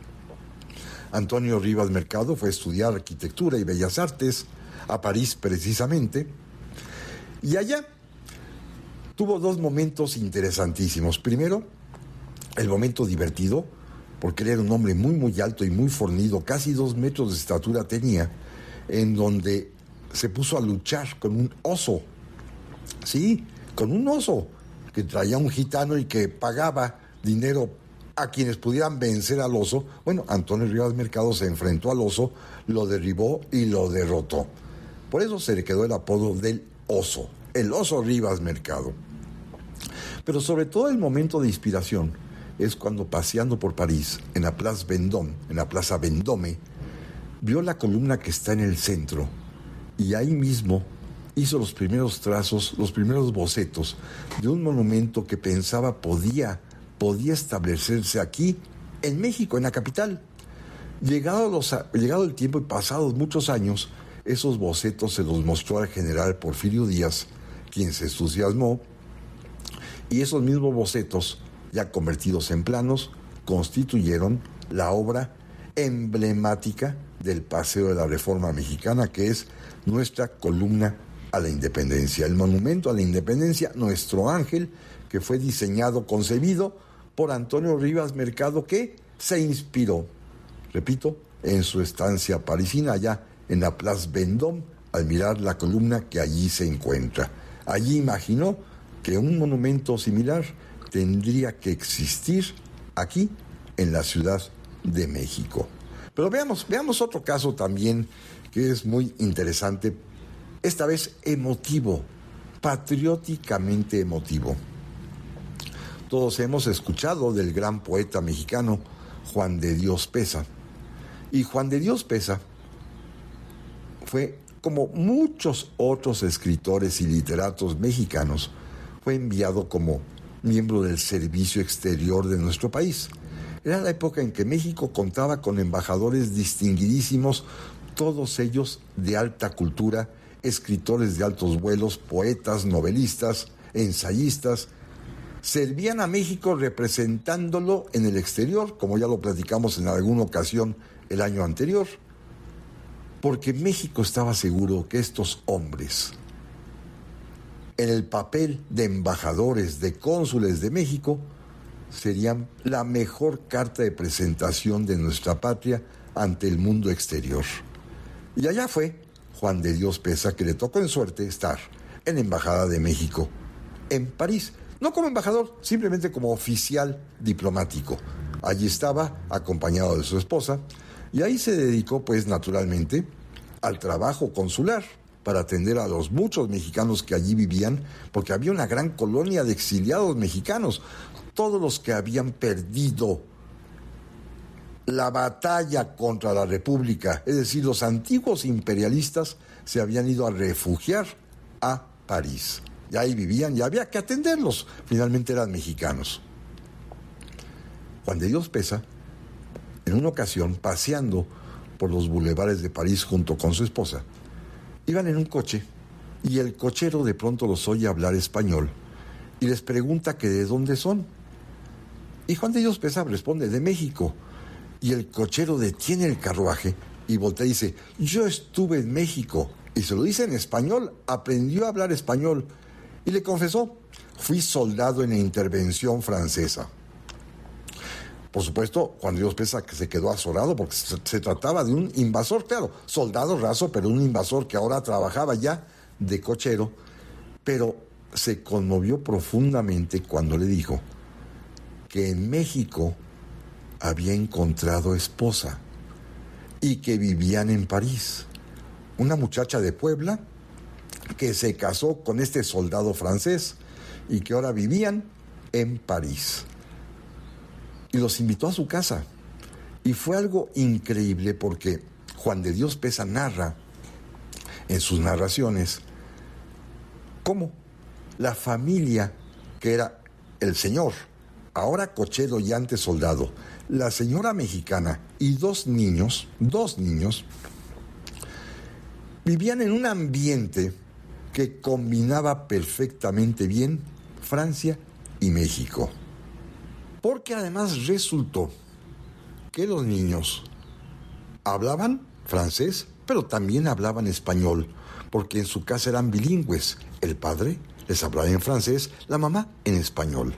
Antonio Rivas Mercado fue a estudiar arquitectura y bellas artes a París precisamente, y allá tuvo dos momentos interesantísimos. Primero, el momento divertido, porque él era un hombre muy muy alto y muy fornido, casi dos metros de estatura tenía, en donde se puso a luchar con un oso, sí, con un oso que traía un gitano y que pagaba dinero a quienes pudieran vencer al oso. Bueno, Antonio Rivas Mercado se enfrentó al oso, lo derribó y lo derrotó. Por eso se le quedó el apodo del oso, el oso Rivas Mercado. Pero sobre todo el momento de inspiración es cuando, paseando por París, en la Place Vendôme, en la Plaza Vendôme, vio la columna que está en el centro y ahí mismo hizo los primeros trazos, los primeros bocetos de un monumento que pensaba podía, podía establecerse aquí, en México, en la capital. Llegado, los, llegado el tiempo y pasados muchos años, esos bocetos se los mostró al general Porfirio Díaz, quien se entusiasmó, y esos mismos bocetos, ya convertidos en planos, constituyeron la obra emblemática del Paseo de la Reforma Mexicana, que es nuestra columna a la Independencia, el monumento a la Independencia, nuestro ángel, que fue diseñado, concebido por Antonio Rivas Mercado, que se inspiró, repito, en su estancia parisina, allá en la Place Vendôme, al mirar la columna que allí se encuentra. Allí imaginó que un monumento similar tendría que existir aquí, en la Ciudad de México. Pero veamos, veamos otro caso también que es muy interesante, esta vez emotivo, patrióticamente emotivo. Todos hemos escuchado del gran poeta mexicano Juan de Dios Peza. Y Juan de Dios Peza fue, como muchos otros escritores y literatos mexicanos, fue enviado como miembro del servicio exterior de nuestro país. Era la época en que México contaba con embajadores distinguidísimos, todos ellos de alta cultura, escritores de altos vuelos, poetas, novelistas, ensayistas. Servían a México representándolo en el exterior, como ya lo platicamos en alguna ocasión el año anterior, porque México estaba seguro que estos hombres, en el papel de embajadores, de cónsules de México, serían la mejor carta de presentación de nuestra patria ante el mundo exterior. Y allá fue Juan de Dios Peza, que le tocó en suerte estar en la Embajada de México, en París. No como embajador, simplemente como oficial diplomático. Allí estaba, acompañado de su esposa, y ahí se dedicó, pues, naturalmente, al trabajo consular, para atender a los muchos mexicanos que allí vivían, porque había una gran colonia de exiliados mexicanos, todos los que habían perdido la batalla contra la República, es decir, los antiguos imperialistas se habían ido a refugiar a París. Y ahí vivían y había que atenderlos, finalmente eran mexicanos. Juan de Dios Peza, en una ocasión, paseando por los bulevares de París junto con su esposa, iban en un coche y el cochero de pronto los oye hablar español y les pregunta que de dónde son. Y Juan de Dios Peza responde, de México. Y el cochero detiene el carruaje y voltea y dice, yo estuve en México. Y se lo dice en español, aprendió a hablar español. Y le confesó, fui soldado en la intervención francesa. Por supuesto, Juan de Dios Peza que se quedó azorado porque se, se trataba de un invasor, claro, soldado raso, pero un invasor que ahora trabajaba ya de cochero, pero se conmovió profundamente cuando le dijo que en México había encontrado esposa y que vivían en París. Una muchacha de Puebla que se casó con este soldado francés y que ahora vivían en París. Y los invitó a su casa. Y fue algo increíble porque Juan de Dios Peza narra en sus narraciones cómo la familia, que era el señor, ahora cochero y antes soldado, la señora mexicana y dos niños, dos niños, vivían en un ambiente que combinaba perfectamente bien Francia y México. Porque además resultó que los niños hablaban francés, pero también hablaban español, porque en su casa eran bilingües. El padre les hablaba en francés, la mamá en español.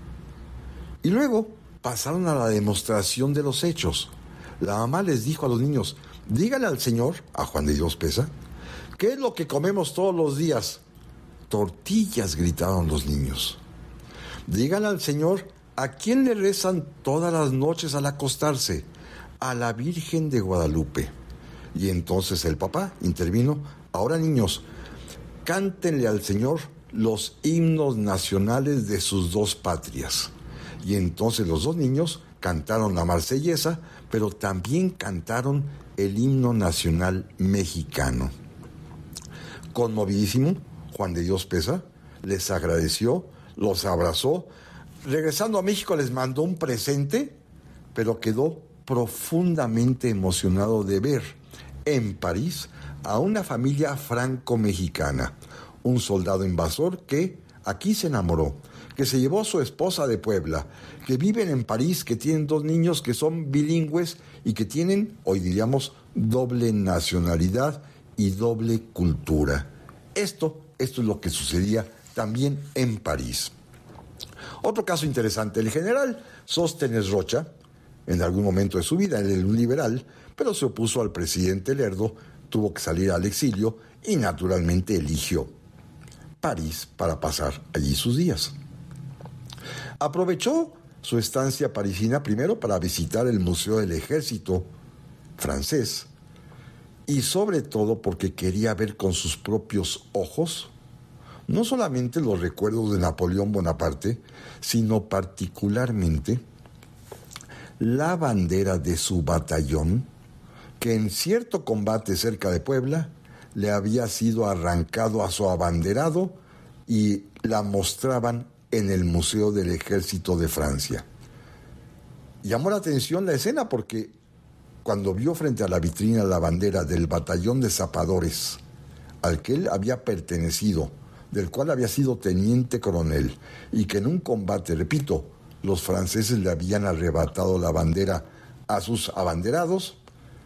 Y luego pasaron a la demostración de los hechos. La mamá les dijo a los niños, díganle al señor, a Juan de Dios Peza, ¿qué es lo que comemos todos los días? Tortillas, gritaron los niños. Díganle al señor, ¿a quién le rezan todas las noches al acostarse? A la Virgen de Guadalupe. Y entonces el papá intervino, ahora niños, cántenle al señor los himnos nacionales de sus dos patrias. Y entonces los dos niños cantaron la marsellesa, pero también cantaron el himno nacional mexicano. Conmovidísimo, Juan de Dios Peza les agradeció, los abrazó. Regresando a México les mandó un presente, pero quedó profundamente emocionado de ver en París a una familia franco-mexicana, un soldado invasor que aquí se enamoró, que se llevó a su esposa de Puebla, que viven en París, que tienen dos niños que son bilingües y que tienen, hoy diríamos, doble nacionalidad y doble cultura. Esto, esto es lo que sucedía también en París. Otro caso interesante, el general Sóstenes Rocha, en algún momento de su vida, él era un liberal, pero se opuso al presidente Lerdo, tuvo que salir al exilio y naturalmente eligió París para pasar allí sus días. Aprovechó su estancia parisina primero para visitar el Museo del Ejército francés y sobre todo porque quería ver con sus propios ojos no solamente los recuerdos de Napoleón Bonaparte, sino particularmente la bandera de su batallón, que en cierto combate cerca de Puebla le había sido arrancado a su abanderado y la mostraban en el Museo del Ejército de Francia. Llamó la atención la escena porque cuando vio frente a la vitrina la bandera del batallón de zapadores al que él había pertenecido, del cual había sido teniente coronel, y que en un combate, repito, los franceses le habían arrebatado la bandera a sus abanderados,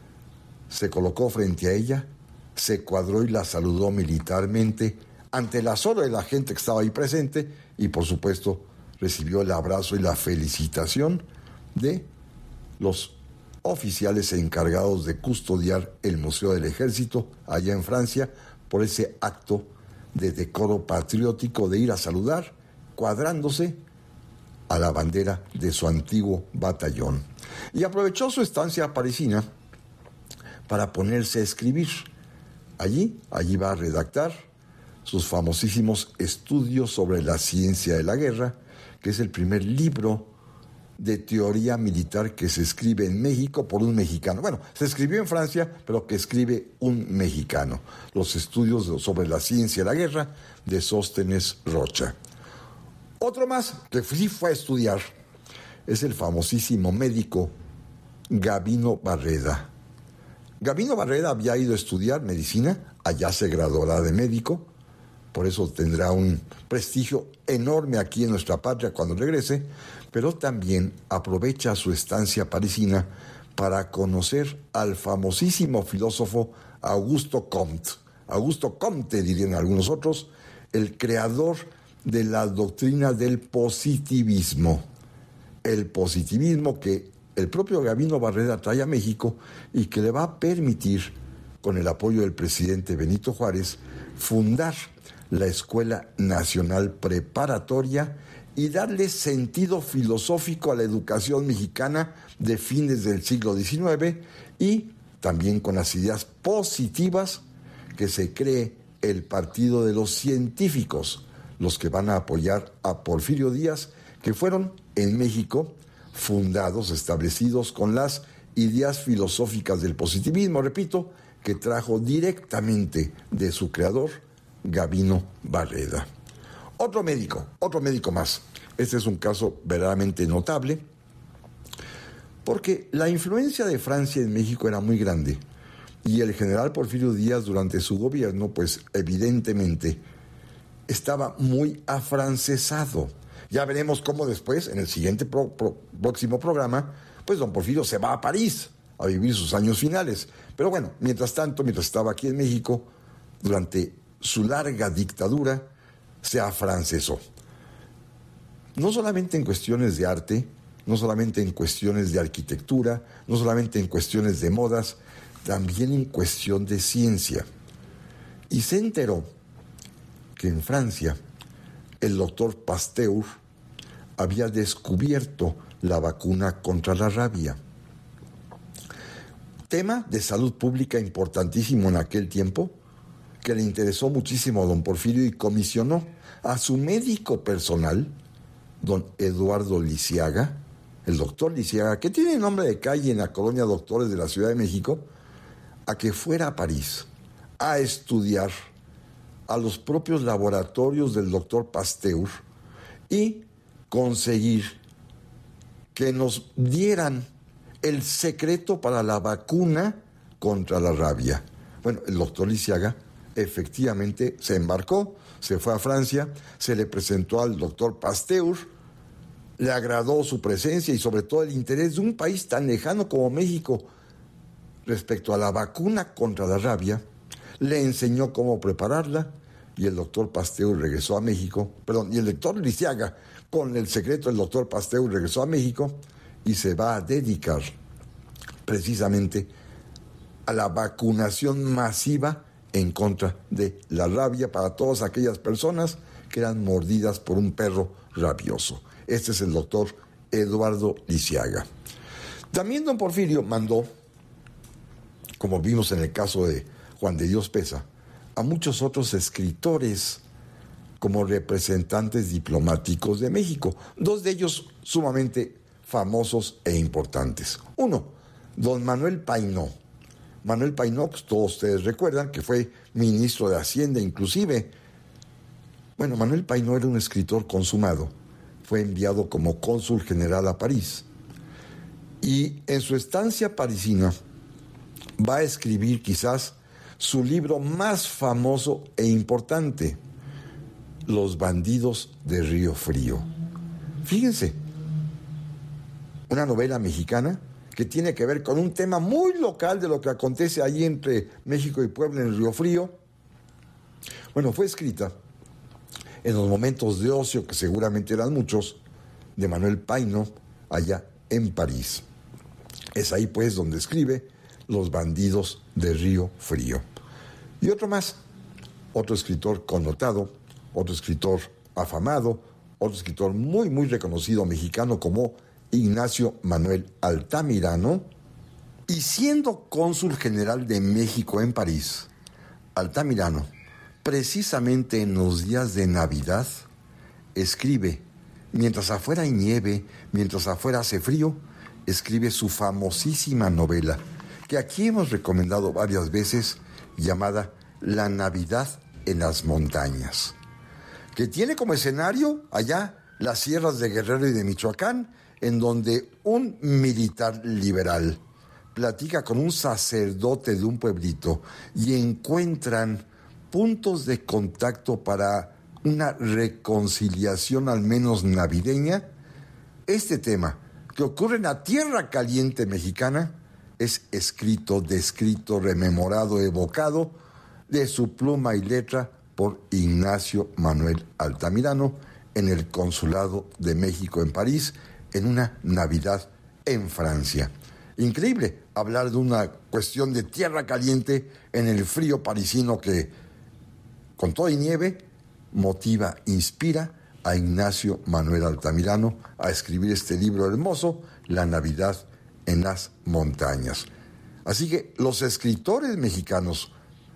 se colocó frente a ella, se cuadró y la saludó militarmente ante el asombro de la gente que estaba ahí presente y, por supuesto, recibió el abrazo y la felicitación de los oficiales encargados de custodiar el Museo del Ejército allá en Francia por ese acto de decoro patriótico de ir a saludar, cuadrándose a la bandera de su antiguo batallón. Y aprovechó su estancia parisina para ponerse a escribir. Allí, allí va a redactar sus famosísimos estudios sobre la ciencia de la guerra, que es el primer libro de teoría militar que se escribe en México por un mexicano. Bueno, se escribió en Francia, pero que escribe un mexicano. Los estudios sobre la ciencia de la guerra de Sóstenes Rocha. Otro más que sí fue a estudiar es el famosísimo médico Gavino Barreda. Gavino Barreda había ido a estudiar medicina, allá se graduará de médico, por eso tendrá un prestigio enorme aquí en nuestra patria cuando regrese, pero también aprovecha su estancia parisina para conocer al famosísimo filósofo Augusto Comte. Augusto Comte, dirían algunos otros, el creador de la doctrina del positivismo. El positivismo que el propio Gavino Barreda trae a México y que le va a permitir, con el apoyo del presidente Benito Juárez, fundar la Escuela Nacional Preparatoria y darle sentido filosófico a la educación mexicana de fines del siglo diecinueve y también con las ideas positivas que se cree el Partido de los Científicos, los que van a apoyar a Porfirio Díaz, que fueron en México fundados, establecidos con las ideas filosóficas del positivismo, repito, que trajo directamente de su creador, Gavino Barreda. Otro médico, otro médico más. Este es un caso verdaderamente notable, porque la influencia de Francia en México era muy grande y el general Porfirio Díaz durante su gobierno, pues evidentemente estaba muy afrancesado. Ya veremos cómo después, en el siguiente pro, pro, próximo programa, pues don Porfirio se va a París a vivir sus años finales. Pero bueno, mientras tanto, mientras estaba aquí en México, durante su larga dictadura, se afrancesó. No solamente en cuestiones de arte, no solamente en cuestiones de arquitectura, no solamente en cuestiones de modas, también en cuestión de ciencia. Y se enteró que en Francia el doctor Pasteur había descubierto la vacuna contra la rabia. Tema de salud pública importantísimo en aquel tiempo, que le interesó muchísimo a don Porfirio y comisionó a su médico personal, don Eduardo Lisiaga, el doctor Lisiaga, que tiene nombre de calle en la colonia Doctores de la Ciudad de México, a que fuera a París a estudiar a los propios laboratorios del doctor Pasteur y conseguir que nos dieran el secreto para la vacuna contra la rabia. Bueno, el doctor Lisiaga efectivamente se embarcó, se fue a Francia, se le presentó al doctor Pasteur, le agradó su presencia y sobre todo el interés de un país tan lejano como México respecto a la vacuna contra la rabia, le enseñó cómo prepararla y el doctor Pasteur regresó a México, perdón, y el doctor Lisiaga, con el secreto del doctor Pasteur, regresó a México y se va a dedicar precisamente a la vacunación masiva en contra de la rabia para todas aquellas personas que eran mordidas por un perro rabioso. Este es el doctor Eduardo Lisiaga. También don Porfirio mandó, como vimos en el caso de Juan de Dios Peza, a muchos otros escritores como representantes diplomáticos de México, dos de ellos sumamente famosos e importantes. Uno, don Manuel Painó. Manuel Painó, pues todos ustedes recuerdan que fue ministro de Hacienda inclusive. Bueno, Manuel Painó era un escritor consumado, fue enviado como cónsul general a París y en su estancia parisina va a escribir quizás su libro más famoso e importante, Los bandidos de Río Frío. Fíjense, una novela mexicana que tiene que ver con un tema muy local de lo que acontece ahí entre México y Puebla en Río Frío. Bueno, fue escrita en los momentos de ocio, que seguramente eran muchos, de Manuel Painó, allá en París. Es ahí pues donde escribe Los bandidos de Río Frío. Y otro más, otro escritor connotado, otro escritor afamado, otro escritor muy, muy reconocido mexicano como Ignacio Manuel Altamirano, y siendo cónsul general de México en París, Altamirano, precisamente en los días de Navidad, escribe, mientras afuera hay nieve, mientras afuera hace frío, escribe su famosísima novela, que aquí hemos recomendado varias veces, llamada La Navidad en las Montañas, que tiene como escenario allá las sierras de Guerrero y de Michoacán, en donde un militar liberal platica con un sacerdote de un pueblito y encuentran puntos de contacto para una reconciliación al menos navideña. Este tema, que ocurre en la tierra caliente mexicana, es escrito, descrito, rememorado, evocado de su pluma y letra por Ignacio Manuel Altamirano en el Consulado de México en París, en una Navidad en Francia. Increíble hablar de una cuestión de tierra caliente en el frío parisino que, con todo y nieve, motiva, inspira a Ignacio Manuel Altamirano a escribir este libro hermoso, La Navidad en las Montañas. Así que los escritores mexicanos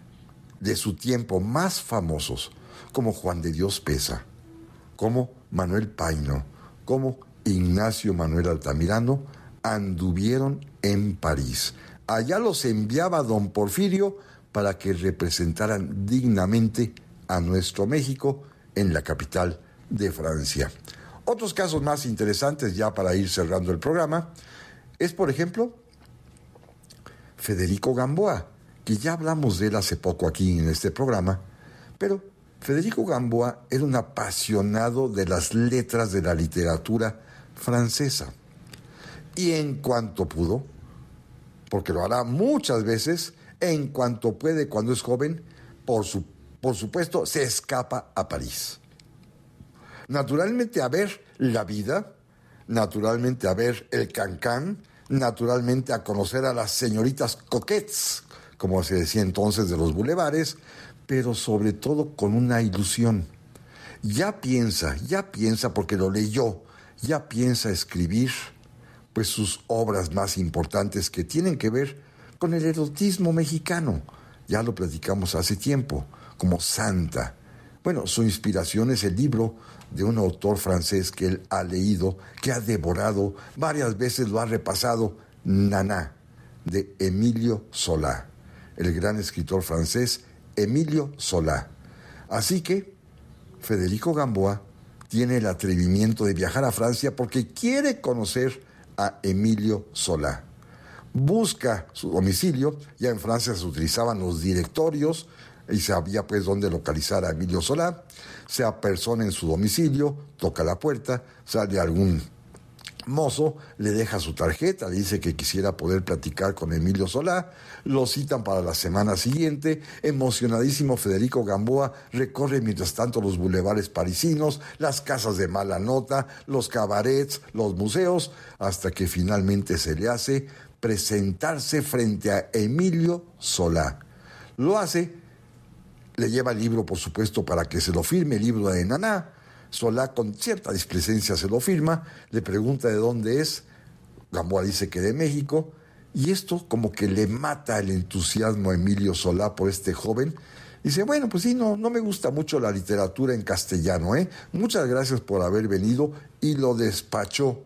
de su tiempo más famosos, como Juan de Dios Peza, como Manuel Painó, como Ignacio Manuel Altamirano, anduvieron en París. Allá los enviaba don Porfirio para que representaran dignamente a nuestro México en la capital de Francia. Otros casos más interesantes, ya para ir cerrando el programa, es, por ejemplo, Federico Gamboa, que ya hablamos de él hace poco aquí en este programa, pero Federico Gamboa era un apasionado de las letras de la literatura francesa. Y en cuanto pudo, porque lo hará muchas veces, en cuanto puede cuando es joven, por, su, por supuesto, se escapa a París. Naturalmente a ver la vida, naturalmente a ver el cancán, naturalmente a conocer a las señoritas coquettes, como se decía entonces de los bulevares, pero sobre todo con una ilusión. Ya piensa, ya piensa porque lo leyó, ya piensa escribir pues sus obras más importantes que tienen que ver con el erotismo mexicano. Ya lo platicamos hace tiempo, como Santa. Bueno, su inspiración es el libro de un autor francés que él ha leído, que ha devorado, varias veces lo ha repasado, Naná, de Emilio Zola, el gran escritor francés Emilio Zola. Así que Federico Gamboa tiene el atrevimiento de viajar a Francia porque quiere conocer a Emilio Zola. Busca su domicilio, ya en Francia se utilizaban los directorios y sabía pues dónde localizar a Emilio Zola. Se apersona en su domicilio, toca la puerta, sale algún mozo, le deja su tarjeta, le dice que quisiera poder platicar con Emilio Zola, lo citan para la semana siguiente. Emocionadísimo, Federico Gamboa recorre mientras tanto los bulevares parisinos, las casas de mala nota, los cabarets, los museos, hasta que finalmente se le hace presentarse frente a Emilio Zola. Lo hace, le lleva el libro, por supuesto, para que se lo firme, el libro de Naná. Zola, con cierta displicencia, se lo firma, le pregunta de dónde es, Gamboa dice que de México, y esto como que le mata el entusiasmo a Emilio Zola por este joven. Dice, bueno, pues sí, no, no me gusta mucho la literatura en castellano, ¿eh? Muchas gracias por haber venido, y lo despachó.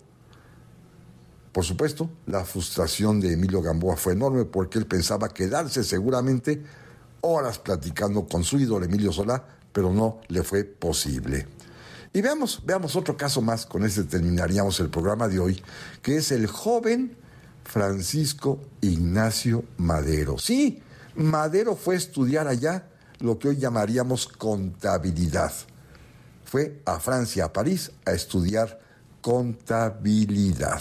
Por supuesto, la frustración de Emilio Gamboa fue enorme porque él pensaba quedarse seguramente horas platicando con su ídolo Emilio Zola, pero no le fue posible. Y veamos, veamos otro caso más, con este terminaríamos el programa de hoy, que es el joven Francisco Ignacio Madero. Sí, Madero fue a estudiar allá lo que hoy llamaríamos contabilidad. Fue a Francia, a París, a estudiar contabilidad.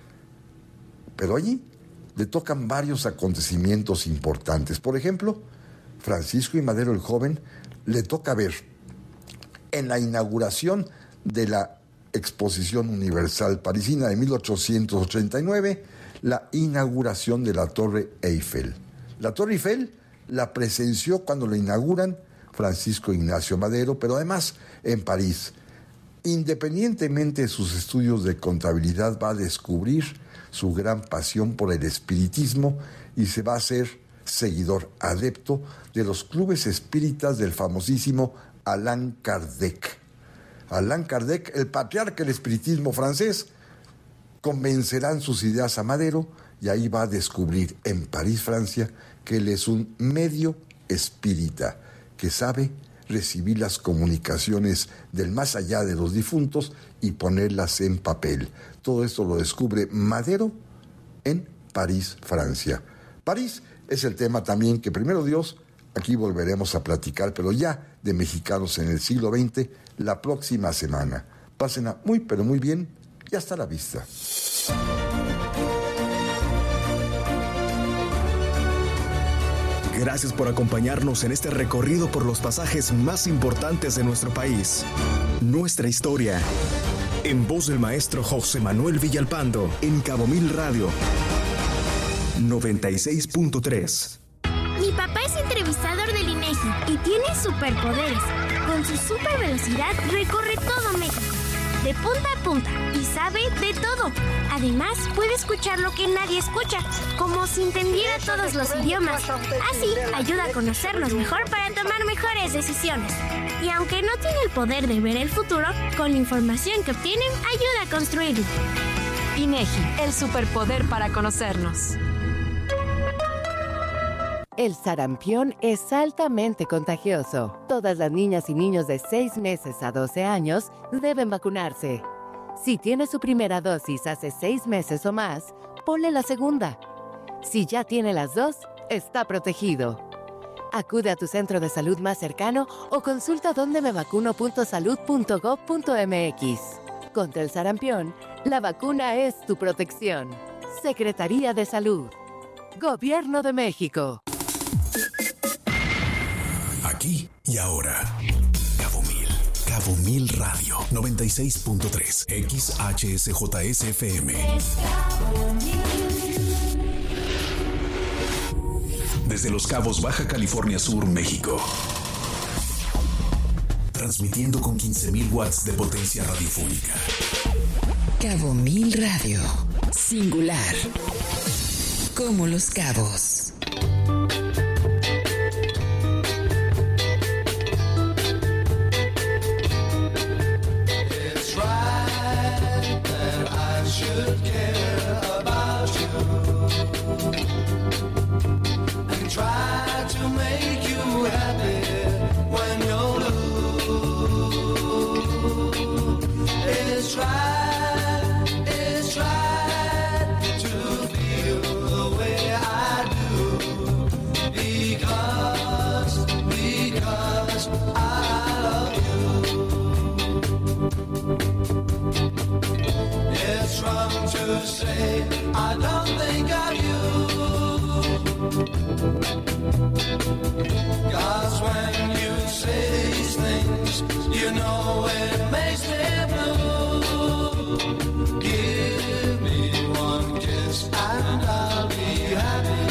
Pero allí le tocan varios acontecimientos importantes. Por ejemplo, Francisco I. Madero, el joven, le toca ver en la inauguración de la Exposición Universal Parisina de mil ochocientos ochenta y nueve, la inauguración de la Torre Eiffel. La Torre Eiffel la presenció cuando la inauguran Francisco Ignacio Madero, pero además en París. Independientemente de sus estudios de contabilidad, va a descubrir su gran pasión por el espiritismo y se va a hacer seguidor adepto de los clubes espíritas del famosísimo Allan Kardec. Allan Kardec, el patriarca del espiritismo francés, convencerán sus ideas a Madero y ahí va a descubrir en París, Francia, que él es un medio espírita que sabe recibir las comunicaciones del más allá de los difuntos y ponerlas en papel. Todo esto lo descubre Madero en París, Francia. París es el tema también que, primero Dios, aquí volveremos a platicar, pero ya de mexicanos en el siglo veinte, la próxima semana. Pásenla muy, pero muy bien y hasta la vista. Gracias por acompañarnos en este recorrido por los pasajes más importantes de nuestro país. Nuestra historia. En voz del maestro José Manuel Villalpando, en Cabo Mil Radio. noventa y seis punto tres. Mi papá es entrevistador del INEGI y tiene superpoderes. Con su super velocidad recorre todo México, de punta a punta, y sabe de todo. Además, puede escuchar lo que nadie escucha, como si entendiera todos los idiomas. Así, ayuda a conocernos mejor para tomar mejores decisiones. Y aunque no tiene el poder de ver el futuro, con la información que obtiene, ayuda a construirlo. INEGI, el superpoder para conocernos. El sarampión es altamente contagioso. Todas las niñas y niños de seis meses a doce años deben vacunarse. Si tiene su primera dosis hace seis meses o más, ponle la segunda. Si ya tiene las dos, está protegido. Acude a tu centro de salud más cercano o consulta donde me vacuno punto salud punto gob punto mx. Contra el sarampión, la vacuna es tu protección. Secretaría de Salud. Gobierno de México. Aquí y ahora. Cabo Mil. Cabo Mil Radio. noventa y seis punto tres. X H S J S F M. Desde Los Cabos, Baja California Sur, México. Transmitiendo con quince mil watts de potencia radiofónica. Cabo Mil Radio. Singular. Como Los Cabos. It's right that I should care about you and try to make you happy when you're blue. It's right, it's right to feel the way I do because, because I love you. It's wrong to say I don't think of you, 'cause when you say these things, you know it makes me blue. Give me one kiss and I'll be happy.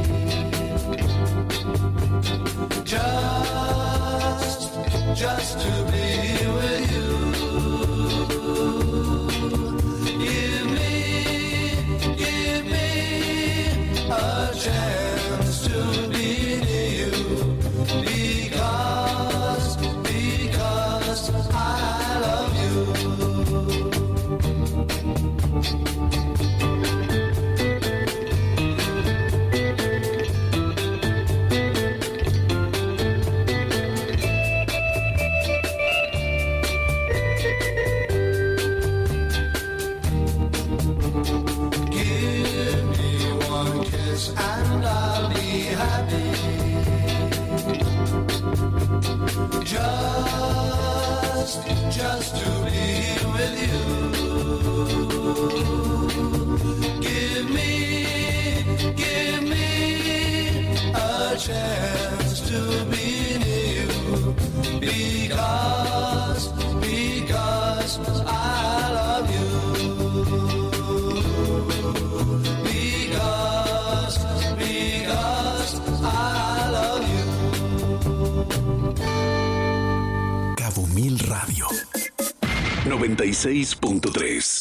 Just, just to be with you. Give me, give me a chance to be near you because, because I love you. Give me one kiss and I'll be happy. Just, just to be with you. Give me, give me a chance to be near you because, because I love you. Because, because I love you. Cabo Mil Radio. noventa y seis punto tres.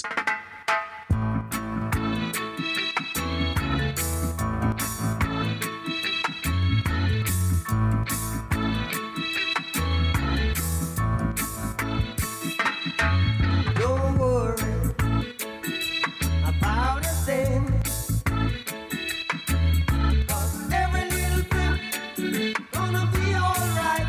Don't worry about a thing, 'cause every little thing gonna be alright.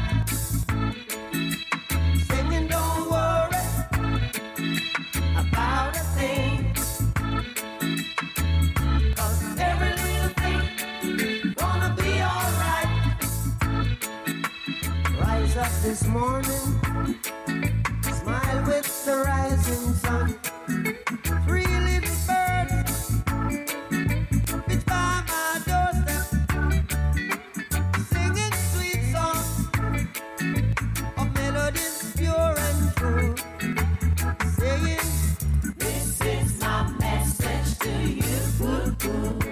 Singing, don't worry about a thing, 'cause every little thing gonna be alright. Rise up this morning, smile with the rising sun. Three little birds, it's by my doorstep, singing sweet songs of melodies pure and true, saying, this is my message to you.